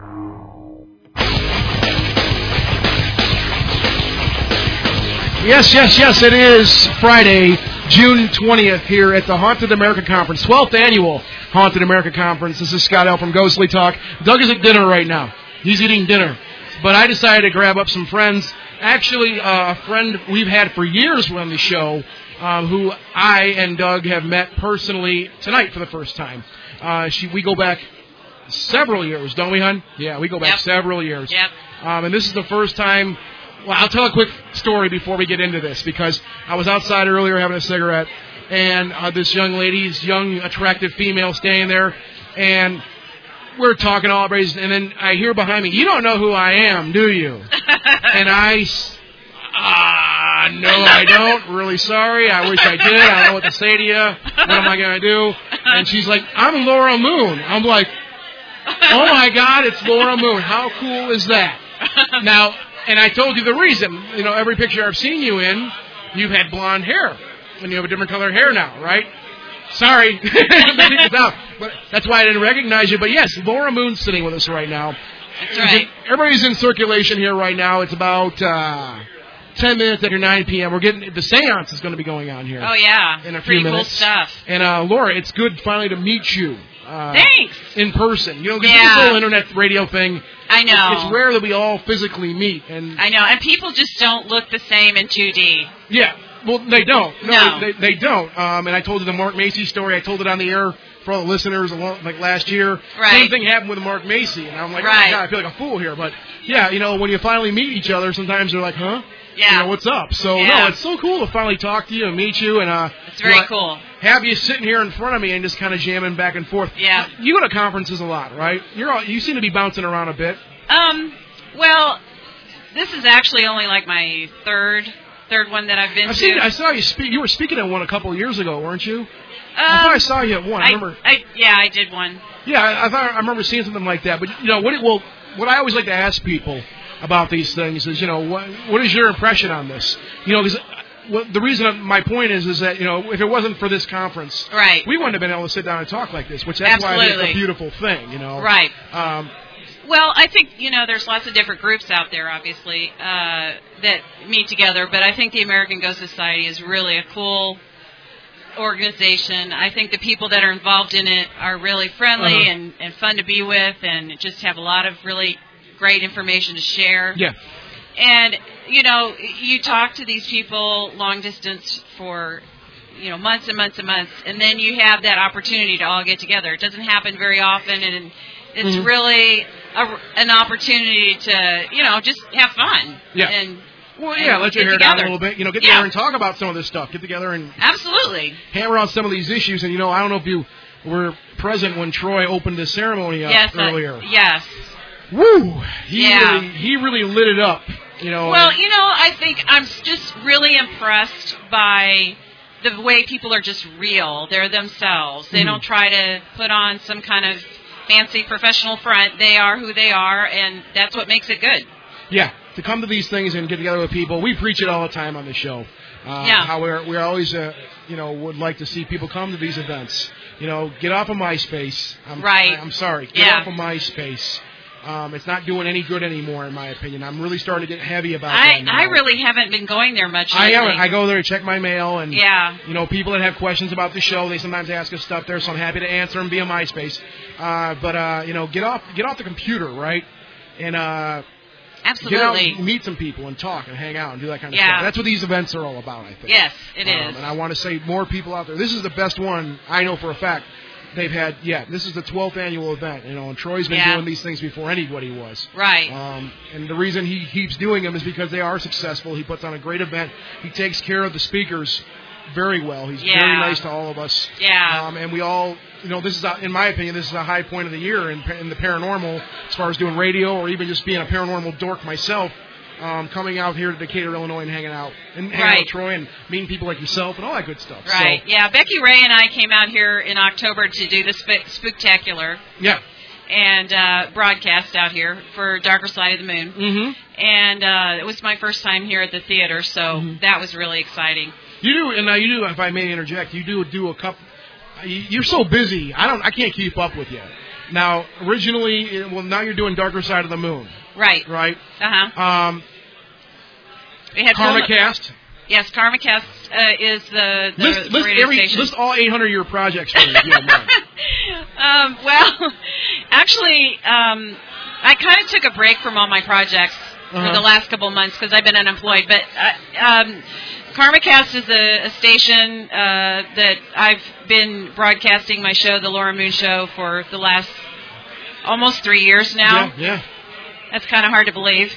Yes, yes, yes, it is Friday, June twentieth here at the Haunted America Conference, twelfth Annual Haunted America Conference. This is Scott L. from Ghostly Talk. Doug is at dinner right now. He's eating dinner. But I decided to grab up some friends. Actually, uh, a friend we've had for years on the show, um, who I and Doug have met personally tonight for the first time. Uh, she, we go back several years, don't we, hon? Yeah, we go back yep. several years. Yep. Um, and this is the first time. Well, I'll tell a quick story before we get into this, because I was outside earlier having a cigarette, and uh, this young lady, this young, attractive female standing there, and we're talking all raised, and then I hear behind me, "You don't know who I am, do you?" And I, ah, uh, no, I don't. Really sorry. I wish I did. I don't know what to say to you. What am I going to do? And she's like, "I'm Laura Moon." I'm like, "Oh my God, it's Laura Moon. How cool is that?" Now, and I told you the reason. You know, every picture I've seen you in, you've had blonde hair, and you have a different color hair now, right? Sorry, but that's why I didn't recognize you. But yes, Laura Moon's sitting with us right now. That's right. Everybody's in circulation here right now. It's about uh, ten minutes after nine p.m. We're getting the seance is going to be going on here. Oh yeah, in a pretty few minutes. cool stuff. And uh, Laura, it's good finally to meet you. Uh, Thanks. In person, you know, because yeah. this whole internet radio thing. I know. It's, it's rare that we all physically meet, and I know, and people just don't look the same in two D. Yeah. Well, they don't. No, no. They, they don't. Um, and I told you the Mark Macy story. I told it on the air for all the listeners like last year. Right. Same thing happened with Mark Macy. And I'm like, right. oh, my God, I feel like a fool here. But, yeah, you know, when you finally meet each other, sometimes they're like, huh? Yeah. You know, what's up? So, yeah. no, it's so cool to finally talk to you and meet you. And uh, it's very you know, cool. Have you sitting here in front of me and just kind of jamming back and forth. Yeah. You go to conferences a lot, right? You're all, you seem to be bouncing around a bit. Um, well, this is actually only like my third... Third one that I've been I've to. Seen, I saw you speak. You were speaking at one a couple of years ago, weren't you? Um, I thought I saw you at one. I, I remember. I, yeah, I did one. Yeah, I, I thought I remember seeing something like that. But you know, what? It, well, what I always like to ask people about these things is, you know, what what is your impression on this? You know, because well, the reason my point is is that, you know, if it wasn't for this conference, right, we wouldn't have been able to sit down and talk like this. Which that's Absolutely. why it's a beautiful thing, you know. Right. Um, Well, I think, you know, there's lots of different groups out there, obviously, uh, that meet together, but I think the American Ghost Society is really a cool organization. I think the people that are involved in it are really friendly uh-huh. and, and fun to be with and just have a lot of really great information to share. Yeah. And, you know, you talk to these people long distance for, you know, months and months and months, and then you have that opportunity to all get together. It doesn't happen very often, and it's mm-hmm. really a, an opportunity to, you know, just have fun. Yeah. And, well, yeah, and let your hair together. down a little bit. You know, get yeah. together and talk about some of this stuff. Get together and absolutely hammer on some of these issues. And, you know, I don't know if you were present when Troy opened the ceremony up yes, earlier. Uh, yes. Woo! He yeah. really, he really lit it up. You know. Well, you know, I think I'm just really impressed by the way people are just real. They're themselves. They mm-hmm. don't try to put on some kind of fancy professional front. They are who they are, and that's what makes it good. Yeah, to come to these things and get together with people. We preach it all the time on the show. Uh, yeah. How we're, we're always, uh, you know, would like to see people come to these events. You know, get off of MySpace. I'm, right. I'm sorry. Get yeah. off of MySpace. Um, it's not doing any good anymore, in my opinion. I'm really starting to get heavy about I, that now. I really haven't been going there much I lately. haven't. I go there to check my mail, and yeah. you know, people that have questions about the show, they sometimes ask us stuff there, so I'm happy to answer them via MySpace. Uh, but uh, you know, get off, get off the computer, right? And uh, absolutely, get out and meet some people and talk and hang out and do that kind of yeah. stuff. That's what these events are all about, I think. Yes, it um, is. And I want to say more people out there. This is the best one I know for a fact. They've had, yeah, this is the twelfth annual event, you know, and Troy's been yeah. doing these things before anybody was. Right. Um, and the reason he keeps doing them is because they are successful. He puts on a great event. He takes care of the speakers very well. He's yeah. very nice to all of us. Yeah. Um, and we all, you know, this is, a, in my opinion, this is a high point of the year in, in the paranormal, as far as doing radio or even just being a paranormal dork myself. Um, coming out here to Decatur, Illinois, and hanging out, and hanging right. out with Troy, and meeting people like yourself, and all that good stuff. Right. So, yeah. Becky Ray and I came out here in October to do the sp- Spooktacular. Yeah. And uh, broadcast out here for Darker Side of the Moon. Mm-hmm. And uh, it was my first time here at the theater, so mm-hmm. that was really exciting. You do, and now you do. If I may interject, you do do a couple. You're so busy. I don't. I can't keep up with you. Now, originally, well, now you're doing Darker Side of the Moon. Right. Right. Uh huh. Um. We had KarmaCast. Yes, KarmaCast uh, is the, the, list, the list radio every, station. List all eight hundred of your projects for me, if you don't mind. um, well, actually, um, I kind of took a break from all my projects uh-huh. for the last couple of months because I've been unemployed. But uh, um, KarmaCast is a, a station uh, that I've been broadcasting my show, The Laura Moon Show, for the last almost three years now. Yeah, yeah. That's kind of hard to believe.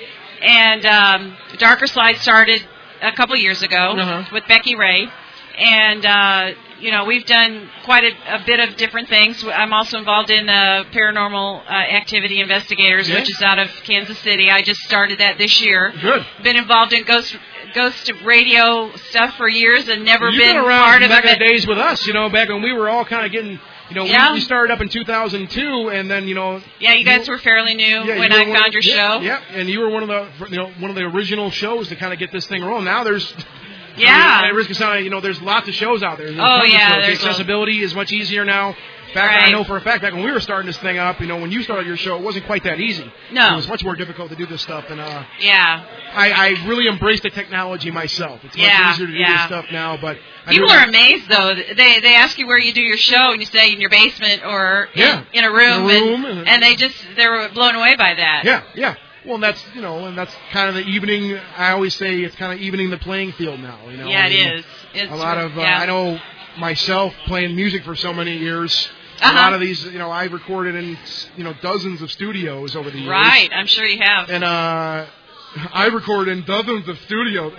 And um, Darker Side started a couple years ago uh-huh. with Becky Ray. And, uh, you know, we've done quite a, a bit of different things. I'm also involved in uh, Paranormal uh, Activity Investigators, yeah. which is out of Kansas City. I just started that this year. Good. Been involved in ghost ghost radio stuff for years and never You've been, been around part of back it. in the days with us, you know, back when we were all kind of getting, you know, yeah. we, we started up in two thousand two, and then, you know. Yeah, you guys you, were fairly new yeah, when you I were found one, your yeah, show. Yeah, and you were one of the, you know, one of the original shows to kind of get this thing rolling. Now there's. Yeah. I mean, at risk of sounding, you know, there's lots of shows out there. There's oh, yeah. The accessibility a... is much easier now. Back, right. I know for a fact, back when we were starting this thing up, you know, when you started your show, it wasn't quite that easy. No. It was much more difficult to do this stuff. And, uh, yeah. I, I really embrace the technology myself. It's much yeah, easier to do yeah. this stuff now. But I people know are that... amazed, though. They they ask you where you do your show, and you say in your basement or yeah. in, in a room. In a room and, and, and they just, they're blown away by that. Yeah, yeah. Well, and that's, you know, and that's kind of the evening, I always say it's kind of evening the playing field now, you know. Yeah, it I mean, is. It's a lot of, uh, yeah. I know myself playing music for so many years, uh-huh. a lot of these, you know, I've recorded in, you know, dozens of studios over the years. Right, I'm sure you have. And, uh, I recorded in dozens of studios.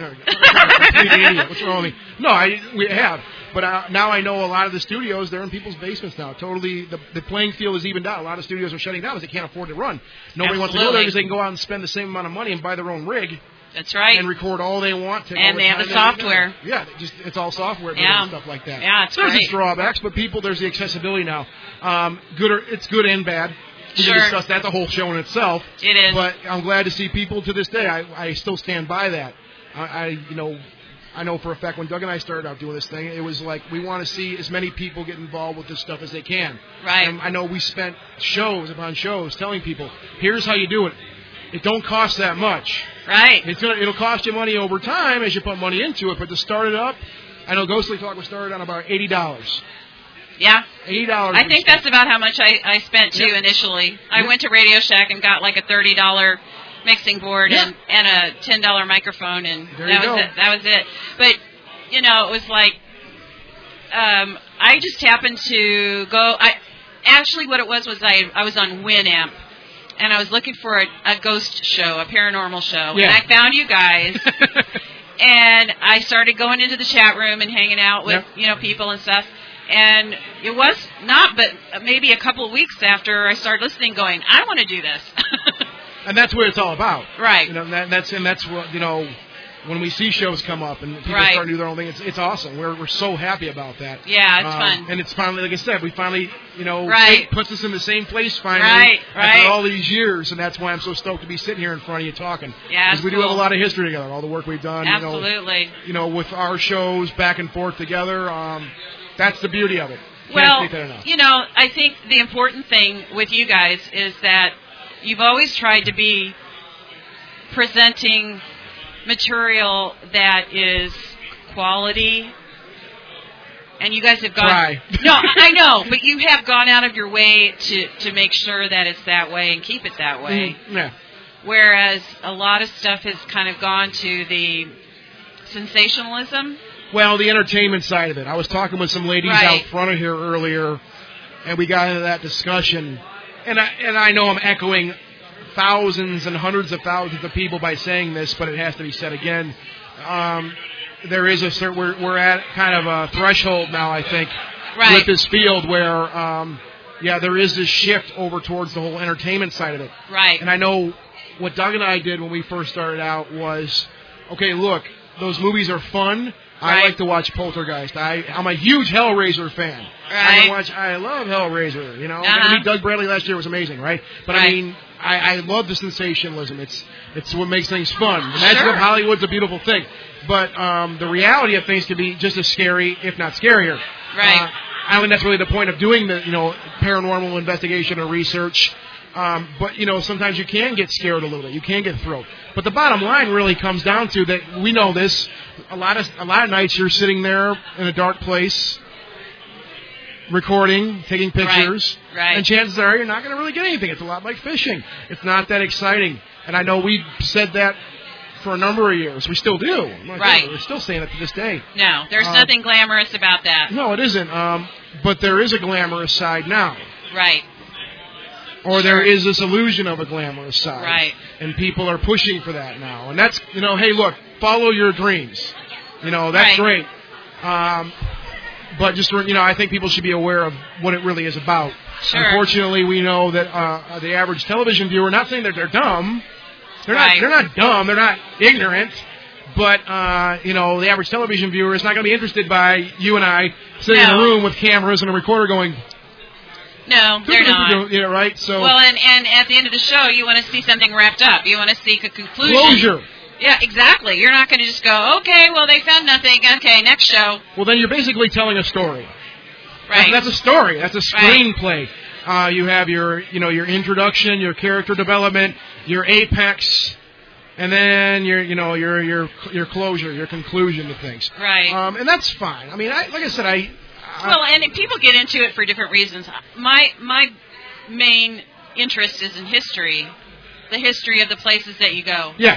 idiot. What's wrong with me? No, I, we have. But uh, now I know a lot of the studios, they're in people's basements now. Totally, the, the playing field is evened out. A lot of studios are shutting down because they can't afford to run. Nobody Absolutely. wants to go there because they can go out and spend the same amount of money and buy their own rig. That's right. And record all they want. Take and all they have the software. Yeah, just it's all software yeah. and stuff like that. Yeah, it's there's great. its drawbacks, but people, there's the accessibility now. Um, good or it's good and bad. We sure. can discuss that, the whole show in itself. It is. But I'm glad to see people to this day. I, I still stand by that. I, I, you know, I know for a fact when Doug and I started out doing this thing, it was like we want to see as many people get involved with this stuff as they can. Right. And I know we spent shows upon shows telling people, here's how you do it. It don't cost that much. Right. It's gonna, it'll cost you money over time as you put money into it, but to start it up, I know Ghostly Talk was started on about eighty dollars. Yeah. eighty dollars. I think that's about how much I, I spent, too, yep. initially. I yep. went to Radio Shack and got like a thirty dollars mixing board yeah. and, and a ten dollars microphone, and there that you was go. it. That was it. But, you know, it was like, um, I just happened to go, I actually what it was was I, I was on Winamp, and I was looking for a, a ghost show, a paranormal show, yeah. and I found you guys. And I started going into the chat room and hanging out with, yep. you know, people and stuff. And it was not, but maybe a couple of weeks after I started listening, going, I want to do this. And that's what it's all about, right? You know, that, that's and that's what you know. When we see shows come up and people right. start to do their own thing, it's it's awesome. We're we're so happy about that. Yeah, it's um, fun. And it's finally, like I said, we finally, you know, right. it puts us in the same place finally right, after right. all these years, and that's why I'm so stoked to be sitting here in front of you talking. Yeah, because we cool. do have a lot of history together. All the work we've done, absolutely. You know, you know, with our shows back and forth together. Um, that's the beauty of it. Can't Well, state that enough. you know, I think the important thing with you guys is that you've always tried to be presenting material that is quality. And you guys have gone. Try. No, I know, but you have gone out of your way to, to make sure that it's that way and keep it that way. Mm, yeah. Whereas a lot of stuff has kind of gone to the sensationalism. Well, the entertainment side of it. I was talking with some ladies Right. out front of here earlier, and we got into that discussion. And I, and I know I'm echoing thousands and hundreds of thousands of people by saying this, but it has to be said again. Um, there is a certain, we're, we're at kind of a threshold now, I think, Right. with this field where, um, yeah, there is this shift over towards the whole entertainment side of it. Right. And I know what Doug and I did when we first started out was, okay, look, those movies are fun. I Right. like to watch Poltergeist. I, I'm a huge Hellraiser fan. I Right. can watch. I love Hellraiser. You know, Uh-huh. I mean, Doug Bradley last year was amazing, right? But I Right. mean, I, I love the sensationalism. It's it's what makes things fun. The magic Sure. of Hollywood's a beautiful thing, but um, the reality of things can be just as scary, if not scarier. Right. Uh, I don't think that's really the point of doing the you know paranormal investigation or research. Um, but, you know, sometimes you can get scared a little bit. You can get thrilled. But the bottom line really comes down to that we know this. A lot of a lot of nights you're sitting there in a dark place, recording, taking pictures. Right, right. And chances are you're not going to really get anything. It's a lot like fishing. It's not that exciting. And I know we've said that for a number of years. We still do. I'm not Right. kidding. We're still saying it to this day. No, there's Um, nothing glamorous about that. No, it isn't. Um, but there is a glamorous side now. Right. Or there Sure. is this illusion of a glamorous side. Right. And people are pushing for that now. And that's, you know, hey, look, follow your dreams. You know, that's Right. great. Um, but just, you know, I think people should be aware of what it really is about. Sure. Unfortunately, we know that uh, the average television viewer, not saying that they're dumb. They're Right. not, they're not dumb. They're not ignorant. But, uh, you know, the average television viewer is not going to be interested by you and I sitting in a No. room with cameras and a recorder going, No, they're not. yeah, right? So, Well, and, and at the end of the show, you want to see something wrapped up. You want to see a conclusion. closure. Yeah, exactly. You're not going to just go, okay, well, they found nothing. Okay, next show. Well, then you're basically telling a story. Right. That's, that's a story. That's a Right. screenplay. Uh, you have your, you know, your introduction, your character development, your apex, and then your, you know, your your your closure, your conclusion to things. Right. Um, and that's fine. I mean, I, like I said, I. I Well, and people get into it for different reasons. My my main interest is in history, the history of the places that you go, yeah.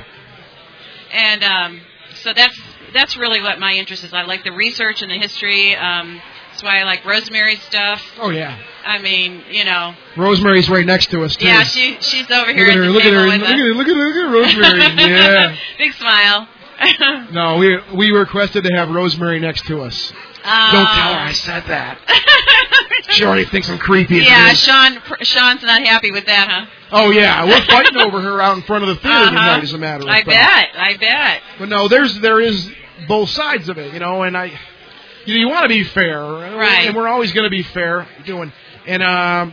and um, so that's that's really what my interest is. I like the research and the history. Um, that's why I like Rosemary's stuff. Oh yeah. I mean, you know, Rosemary's right next to us too. yeah, she she's over here Look at at her. the Look at table her. with Look at us. her. Look at her. Look at Rosemary. Yeah. Big smile. No, we we requested to have Rosemary next to us. Uh, Don't tell her I said that. She already thinks I'm creepy. as Yeah, it is. Sean. Sean's not happy with that, huh? Oh yeah, we're fighting over her out in front of the theater Uh-huh. tonight. As a matter of I fact. bet. I bet. But no, there's there is both sides of it, you know, and I, you know, you want to be fair, Right. And we're always going to be fair, doing, and um,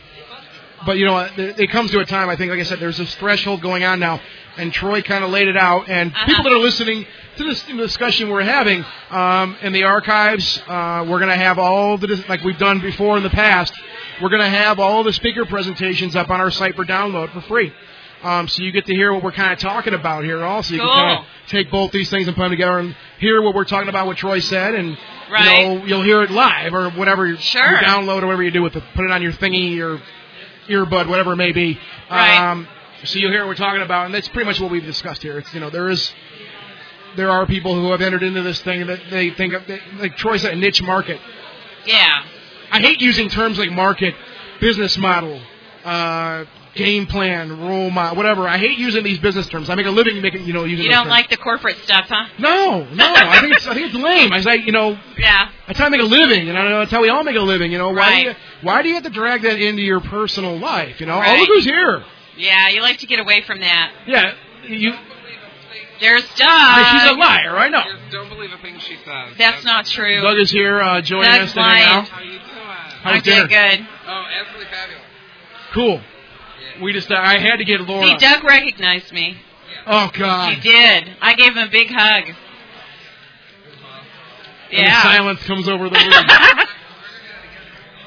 but you know, it, it comes to a time. I think, like I said, there's this threshold going on now, and Troy kind of laid it out, and Uh-huh. people that are listening to this discussion we're having um, in the archives, uh, we're going to have all the dis- like we've done before in the past. We're going to have all the speaker presentations up on our site for download for free. Um, so you get to hear what we're kind of talking about here also. You Cool. can kind of take both these things and put them together and hear what we're talking about, what Troy said, and Right. you know, you'll hear it live or whatever you, Sure. you download or whatever you do with it. Put it on your thingy or earbud, whatever it may be. Right. Um, so you'll hear what we're talking about, and that's pretty much what we've discussed here. It's, you know, there is, there are people who have entered into this thing that they think of, like Troy said, a niche market. Yeah. I hate using terms like market, business model, uh, game plan, role model, whatever. I hate using these business terms. I make a living making, you know, using You those don't terms. like the corporate stuff, huh? No, no. I think it's I think it's lame. I say, you know, Yeah. that's how I make a living, and I know that's how we all make a living. You know, why Right. do you why do you have to drag that into your personal life? You know, oh Right. look who's here. Yeah, you like to get away from that. Yeah, you. There's Doug. Hey, she's a liar. I know. Don't believe a thing she says. That's not true. Doug is here uh, joining Doug's us to hang lying. out. How you doing? How's I dinner? did good. Oh, absolutely fabulous. Cool. We just uh, I had to get Laura. See, Doug recognized me. Oh God. He did. I gave him a big hug. And Yeah. the silence comes over the room.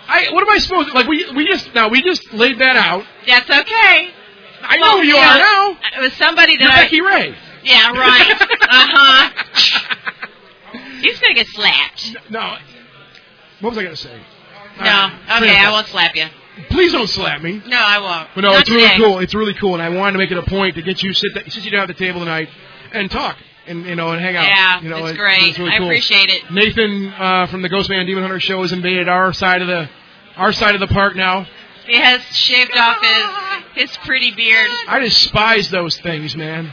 I what am I supposed to like? We we just now we just laid that out. That's okay. I well, know who you yeah, are now. It was somebody that You're I, Becky Ray. Yeah, right. uh huh. He's gonna get slapped. No. What was I gonna say? No. Right. Okay, I won't slap you. Please don't slap me. No, I won't. But no, Not it's really today. cool. It's really cool, and I wanted to make it a point to get you sit th- sit you down at the table tonight and talk and you know and hang out. Yeah, you know, it's it, great. It's really I cool. appreciate it. Nathan uh, from the Ghostman Demon Hunter show has invaded our side of the our side of the park now. He has shaved off his his pretty beard. I despise those things, man.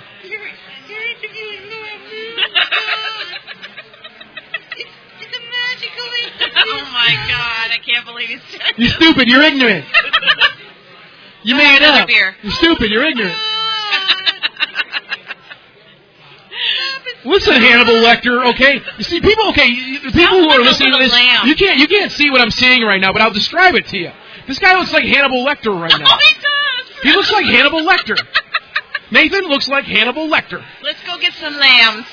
Oh my God! I can't believe he's. You stupid! You're ignorant. You made it another up. beer. You're stupid. You're ignorant. Listen, Hannibal Lecter. Okay, you see, people. Okay, you- the people who like are a listening to little this, lamb. you can't. You can't see what I'm seeing right now, but I'll describe it to you. This guy looks like Hannibal Lecter right now. Oh, he does. He looks like Hannibal Lecter. Nathan looks like Hannibal Lecter. Let's go get some lambs.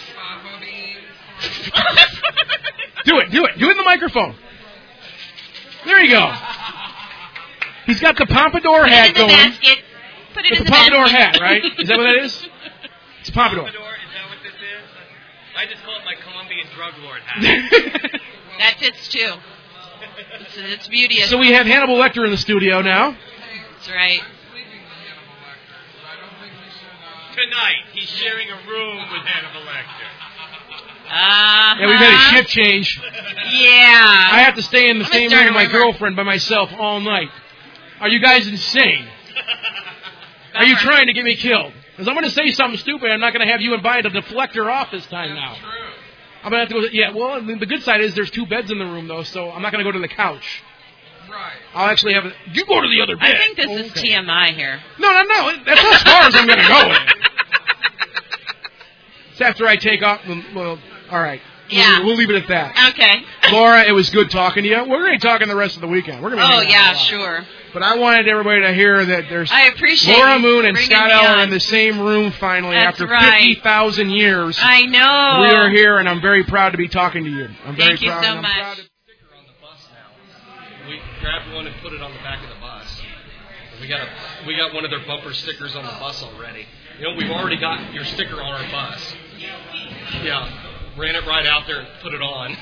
Do it. Do it. Do it in the microphone. There you go. He's got the pompadour Put it hat in the going. basket. Put it It's in a the pompadour basket. hat, right? Is that what that is? It's a pompadour. Is that what this is? I just call it my Colombian drug lord hat. That fits too. It's, it's beauteous. So we have Hannibal Lecter in the studio now. That's right. Tonight, he's sharing a room with Hannibal Lecter. Uh-huh. Yeah, we've had a shift change. Yeah. I have to stay in the I'm same gonna room with my start a rumor. girlfriend by myself all night. Are you guys insane? Are you trying to get me killed? Because I'm going to say something stupid. I'm not going to have you invite a deflector off this time now. I'm going to have to go. Yeah, well, the good side is there's two beds in the room, though, so I'm not going to go to the couch. Right. I'll actually have a. You go to the other bed. I think this Oh, is okay. T M I here. No, no, no. That's as far as I'm going to go with it. It's after I take off. Well, all right. Yeah. We'll, we'll leave it at that. Okay. Laura, it was good talking to you. We're going to be talking the rest of the weekend. We're going to. Oh, yeah, sure. But I wanted everybody to hear that there's I appreciate Laura you Moon and bringing Scott me Eller on. in the same room finally That's after right. fifty thousand years. I know. We are here, and I'm very proud to be talking to you. I'm very Thank you proud. so and I'm much. proud to- Sticker on the bus now. We grabbed one and put it on the back of the bus. We got a we got one of their bumper stickers on the bus already. You know, we've already got your sticker on our bus. Yeah. Ran it right out there and put it on.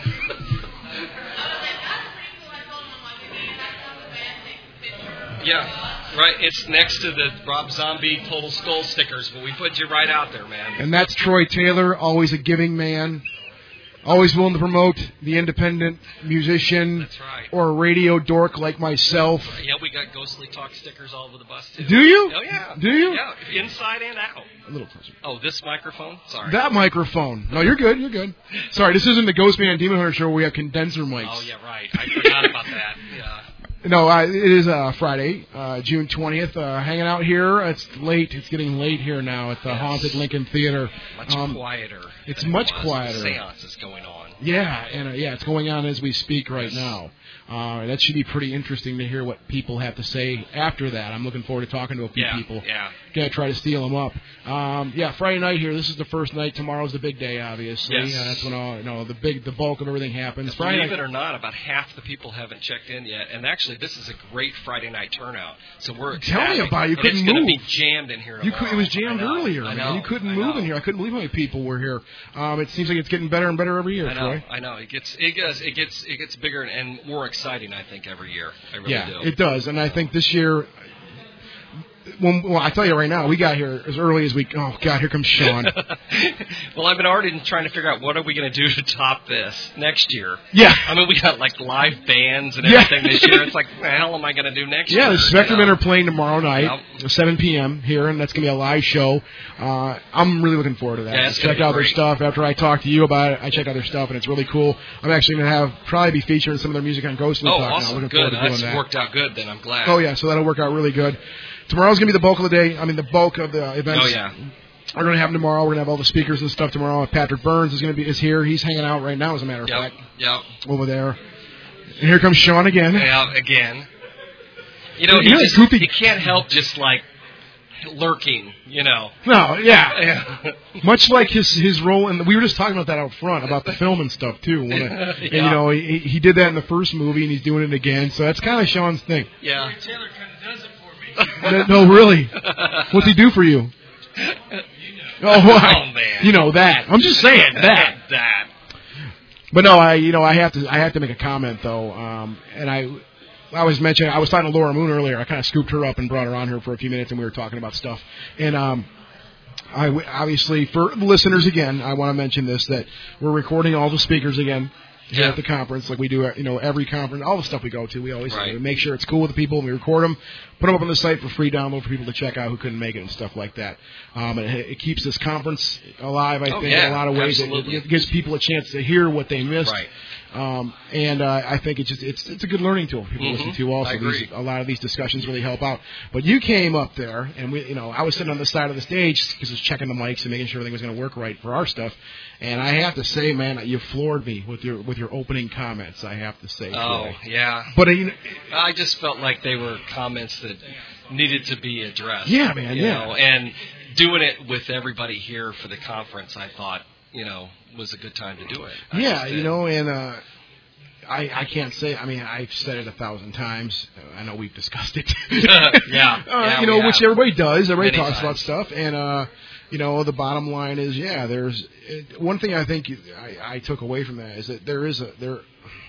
Yeah, right. It's next to the Rob Zombie Total Skull stickers, but we put you right out there, man. And that's Troy Taylor, always a giving man, always willing to promote the independent musician. That's right. Or a radio dork like myself. Yeah, we got Ghostly Talk stickers all over the bus too. Do you? Oh yeah. Do you? Yeah, inside and out. A little closer. Oh, this microphone? Sorry. That microphone. No, you're good. You're good. Sorry, this isn't the Ghostman and Demon Hunter show where we have condenser mics. Oh yeah, right. I forgot about that. Yeah. No, uh, it is uh, Friday, uh, June twentieth. Uh, hanging out here. It's late. It's getting late here now at the Yes. Haunted Lincoln Theater. Much Um, quieter. it's than much it was. quieter. The seance is going on. Yeah, and uh, yeah, it's going on as we speak right now. Uh, that should be pretty interesting to hear what people have to say after that. I'm looking forward to talking to a few Yeah, people. yeah. Gonna try to steal them up. Um, yeah, Friday night here. This is the first night. Tomorrow's the big day, obviously. Yes. Uh, that's when all you know the big, the bulk of everything happens. Friday Believe night. it or not, about half the people haven't checked in yet. And actually, this is a great Friday night turnout. So we're Tell me ecstatic. about it. You And couldn't it's gonna move. be jammed in here You could, tomorrow. it was jammed I know, earlier, I man. know, You couldn't I move know. in here. I couldn't believe how many people were here. Um, it seems like it's getting better and better every year, I know, Troy. I know. It gets, it gets, it gets, it gets bigger and more exciting. I think every year. I really Yeah, do. it does, and I think this year. When, well, I tell you right now, we got here as early as we. Oh God, here comes Sean. Well, I've been already trying to figure out what are we going to do to top this next year. Yeah. I mean, we got like live bands and Yeah. everything this year. It's like, what the hell am I going to do next Yeah, year? the Spectrum You know? are playing tomorrow night, Yep. seven p.m. here, and that's going to be a live show. Uh, I'm really looking forward to that. Yeah, it's I gonna checked be out their great. stuff after I talked to you about it. I checked out their stuff, and it's really cool. I'm actually going to have probably be featuring some of their music on Ghostly Oh, Talk now. awesome. Looking Good. forward to doing That's that. worked out good then. I'm glad. Oh, yeah, so that'll work out really good. Tomorrow's going to be the bulk of the day. I mean, the bulk of the events. Oh, yeah. We're going to have them tomorrow. We're going to have all the speakers and stuff tomorrow. Patrick Burns is going to be is here. He's hanging out right now, as a matter of Yep. fact, Yep. over there. And here comes Sean again. Yeah, again. You know, You he, know, just, goofy- he can't help just like lurking, you know. No, yeah. yeah. Much like his his role in the, we were just talking about that out front about the film and stuff too. When it, yeah. And, you know, he, he did that in the first movie, and he's doing it again. So that's kind of Sean's thing. Yeah. Taylor kind of does it for me. No, really. What's he do for you? Oh, I, man. You know that. I'm just saying that. that. But no, I you know I have to I have to make a comment though, um, and I I was mentioning I was talking to Laura Moon earlier. I kind of scooped her up and brought her on here for a few minutes, and we were talking about stuff. And um, I obviously for listeners again, I want to mention this that we're recording all the speakers again. Here yeah. at the conference, like we do, you know, every conference, all the stuff we go to, we always right. we make sure it's cool with the people, and we record them, put them up on the site for free download for people to check out who couldn't make it and stuff like that. Um, and it, it keeps this conference alive, I oh, think, yeah, in a lot of ways. It, it gives people a chance to hear what they missed. Right. Um, and uh, I think it's just it's it's a good learning tool for people mm-hmm. to listen to. Also, I agree. These, a lot of these discussions really help out. But you came up there, and we, you know, I was sitting on the side of the stage because I was checking the mics and making sure everything was going to work right for our stuff. And I have to say, man, you floored me with your with your opening comments. I have to say. Oh Troy. yeah. But uh, you know, I just felt like they were comments that needed to be addressed. Yeah, man. You yeah. know, and doing it with everybody here for the conference, I thought, you know, was a good time to do it. I yeah, you know, and uh, I I can't say. I mean, I've said it a thousand times. I know we've discussed it. yeah. uh, yeah. You know, which everybody does. Everybody Many talks times. about stuff, and uh, you know, the bottom line is, yeah, there's it, one thing I think I, I took away from that is that there is a there.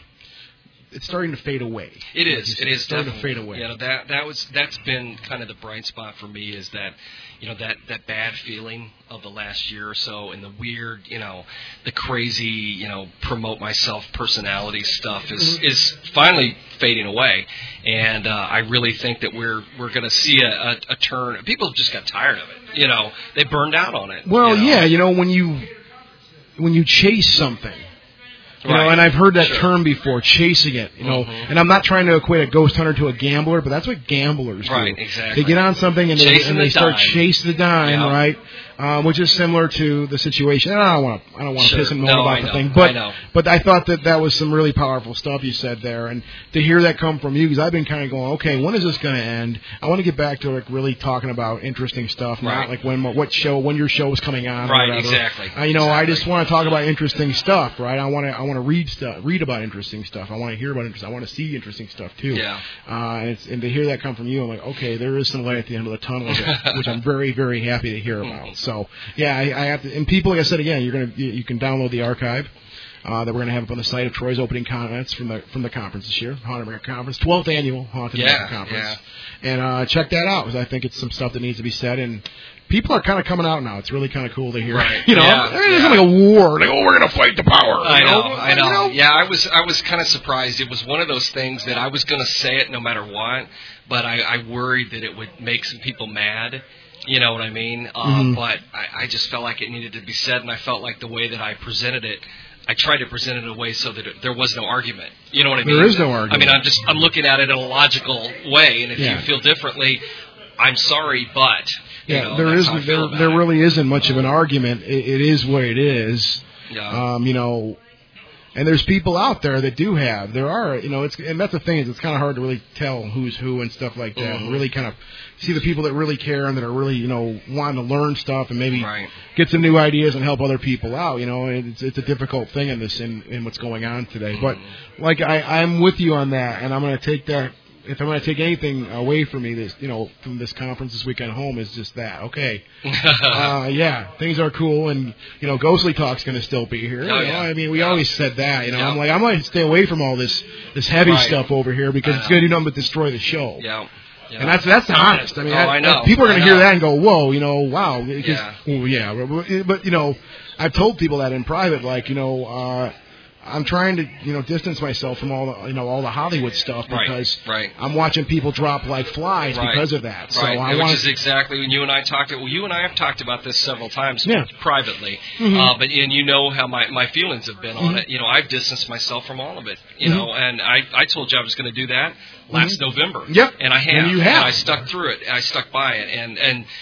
It's starting to fade away. It is. It is starting definitely. to fade away. You know, that that was that's been kind of the bright spot for me is that, you know, that, that bad feeling of the last year or so and the weird, you know, the crazy, you know, promote myself personality stuff is Mm-hmm. is finally fading away, and uh, I really think that we're we're going to see a, a, a turn. People just got tired of it. You know, they burned out on it. Well, you know? yeah, you know, when you when you chase something. You right. know, and I've heard that sure. term before, chasing it. You know, mm-hmm. and I'm not trying to equate a ghost hunter to a gambler, but that's what gamblers do. Right, exactly. They get on something and Chasing they, and they the start dime. chasing the dime, Yeah. right? Um, which is similar to the situation. And I don't want to, I don't want to Sure. piss and moan No, about I the know. thing, but I know. but I thought that that was some really powerful stuff you said there, and to hear that come from you, because I've been kind of going, okay, when is this going to end? I want to get back to like really talking about interesting stuff, Right. not like when what show, when your show is coming on, or Right, whatever. exactly. Uh, you know, I Exactly. just want to talk about interesting stuff, right? I want to I want to read stuff, read about interesting stuff. I want to hear about interesting. I want to see interesting stuff too. Yeah. Uh, and, it's, and to hear that come from you, I'm like, okay, there is some light at the end of the tunnel, which I'm very, very happy to hear about. So, yeah, I, I have to. And people, like I said again, you're gonna you, you can download the archive uh, that we're gonna have up on the site of Troy's opening comments from the from the conference this year, Haunted America Conference, twelfth annual Haunted Yeah, America Conference, yeah. and uh, check that out because I think it's some stuff that needs to be said and. People are kind of coming out now. It's really kind of cool to hear. Right. You know, Yeah, it isn't yeah. like a war. Like, oh, we're gonna fight the power. I you know, know, I know. You know? Yeah, I was, I was kind of surprised. It was one of those things that I was going to say it no matter what, but I, I worried that it would make some people mad. You know what I mean? Uh, Mhm. But I, I just felt like it needed to be said, and I felt like the way that I presented it, I tried to present it in a way so that it, there was no argument. You know what I mean? There is no argument. I mean, I'm just, I'm looking at it in a logical way, and if Yeah. you feel differently, I'm sorry, but. You Yeah, know, there that's is how I feel there, about there it. really isn't much of an argument. It, it is what it is. Yeah. Um, you know, and there's people out there that do have. There are, you know, it's and that's the thing is it's kind of hard to really tell who's who and stuff like that. Mhm. And really kind of see the people that really care and that are really, you know, wanting to learn stuff and maybe Right. get some new ideas and help other people out. You know, and it's it's a difficult thing in this in, in what's going on today. But like I, I'm with you on that, and I'm going to take that. If I'm going to take anything away from me, this you know, from this conference this weekend home is just that. Okay, uh, yeah, things are cool, and you know, Ghostly Talk's going to still be here. Oh, you know? yeah. I mean, we Yeah. always said that. You know, Yeah. I'm like, I'm going to stay away from all this this heavy Right. stuff over here because I it's know. going to do nothing but destroy the show. Yeah. Yeah. And that's that's honest. I mean, Oh, that, I know. that- people are going I to hear know. that and go, "Whoa," you know, wow. Because, Yeah. well, yeah, but, but you know, I've told people that in private, like, you know. uh I'm trying to, you know, distance myself from all the, you know, all the Hollywood stuff Right, because right. I'm watching people drop like flies Right. because of that. So Right, I which want is exactly when you and I talked. Well, you and I have talked about this several times Yeah. privately, Mhm. uh, but and you know how my, my feelings have been on Mhm. it. You know, I've distanced myself from all of it. You Mhm. know, and I, I told you I was going to do that last Mhm. November. Yep. and I have. And you have. I stuck through it. I stuck by it, and and.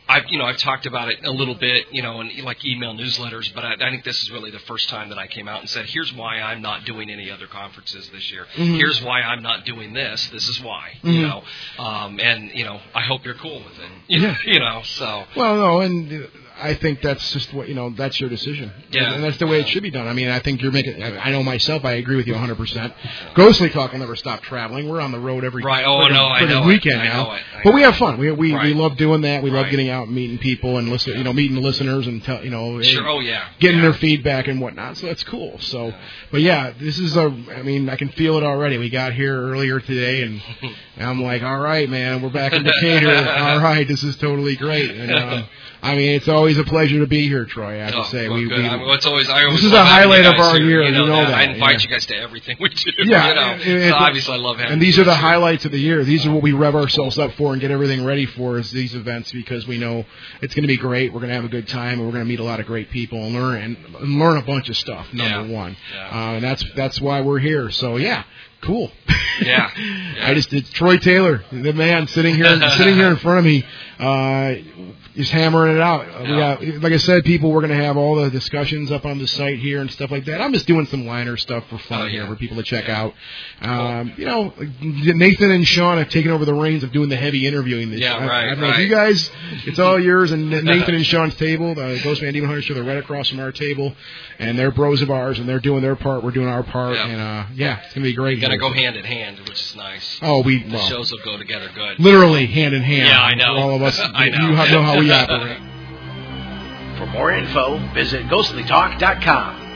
I've you know I've talked about it a little bit, you know, in like email newsletters, but I, I think this is really the first time that I came out and said, here's why I'm not doing any other conferences this year. Mm-hmm. Here's why I'm not doing this. This is why, Mm-hmm. you know, um, and you know I hope you're cool with it. You know, you know so. Well, no, and I think that's just what you know. That's your decision. Yeah. And that's the way it should be done. I mean, I think you're making. I know myself. I agree with you one hundred percent. Ghostly Talk will never stop traveling. We're on the road every right. Oh every, no, I every know weekend it. I now. know it. I but know we have it. fun. We we, right. we love doing that. We love right. getting out and meeting people and listen. You know, meeting the listeners and tell you know. Sure. Oh yeah. Getting yeah. their feedback and whatnot. So that's cool. So, but yeah, this is a. I mean, I can feel it already. We got here earlier today, and I'm like, all right, man, we're back in Decatur. All right, this is totally great. And um, I mean, it's always a pleasure to be here, Troy. I have oh, to say, well, we. good. we I mean, it's always. I always this is love a highlight you of guys our here. year. You know, you know that. I invite yeah. you guys to everything we do. Yeah, you know, it, it, so obviously I love having. And these you are the guys here. highlights of the year. These are what we rev ourselves up for and get everything ready for is these events because we know it's going to be great. We're going to have a good time and we're going to meet a lot of great people and learn and, and learn a bunch of stuff. Number yeah. one, yeah. uh, and that's that's why we're here. So yeah. Cool. Yeah. yeah. I just it's Troy Taylor, the man sitting here sitting here in front of me, uh, just hammering it out. Uh, Yeah. We got, like I said, people, we're going to have all the discussions up on the site here and stuff like that. I'm just doing some liner stuff for fun Oh, yeah. here for people to check Yeah. out. Um, you know, Nathan and Sean have taken over the reins of doing the heavy interviewing. This Yeah, I, right, I don't know right. if you guys, it's all yours. And Nathan and Sean's table, the Ghostman Demon Hunter Show, they're right across from our table, and they're bros of ours, and they're doing their part. We're doing our part, Yeah. and uh, yeah, it's going to be great. Got to go hand in hand, which is nice. Oh, we The well, shows will go together good. literally hand in hand. Yeah, I know. For all of us, I know. you know how we operate. For more info, visit ghostly talk dot com.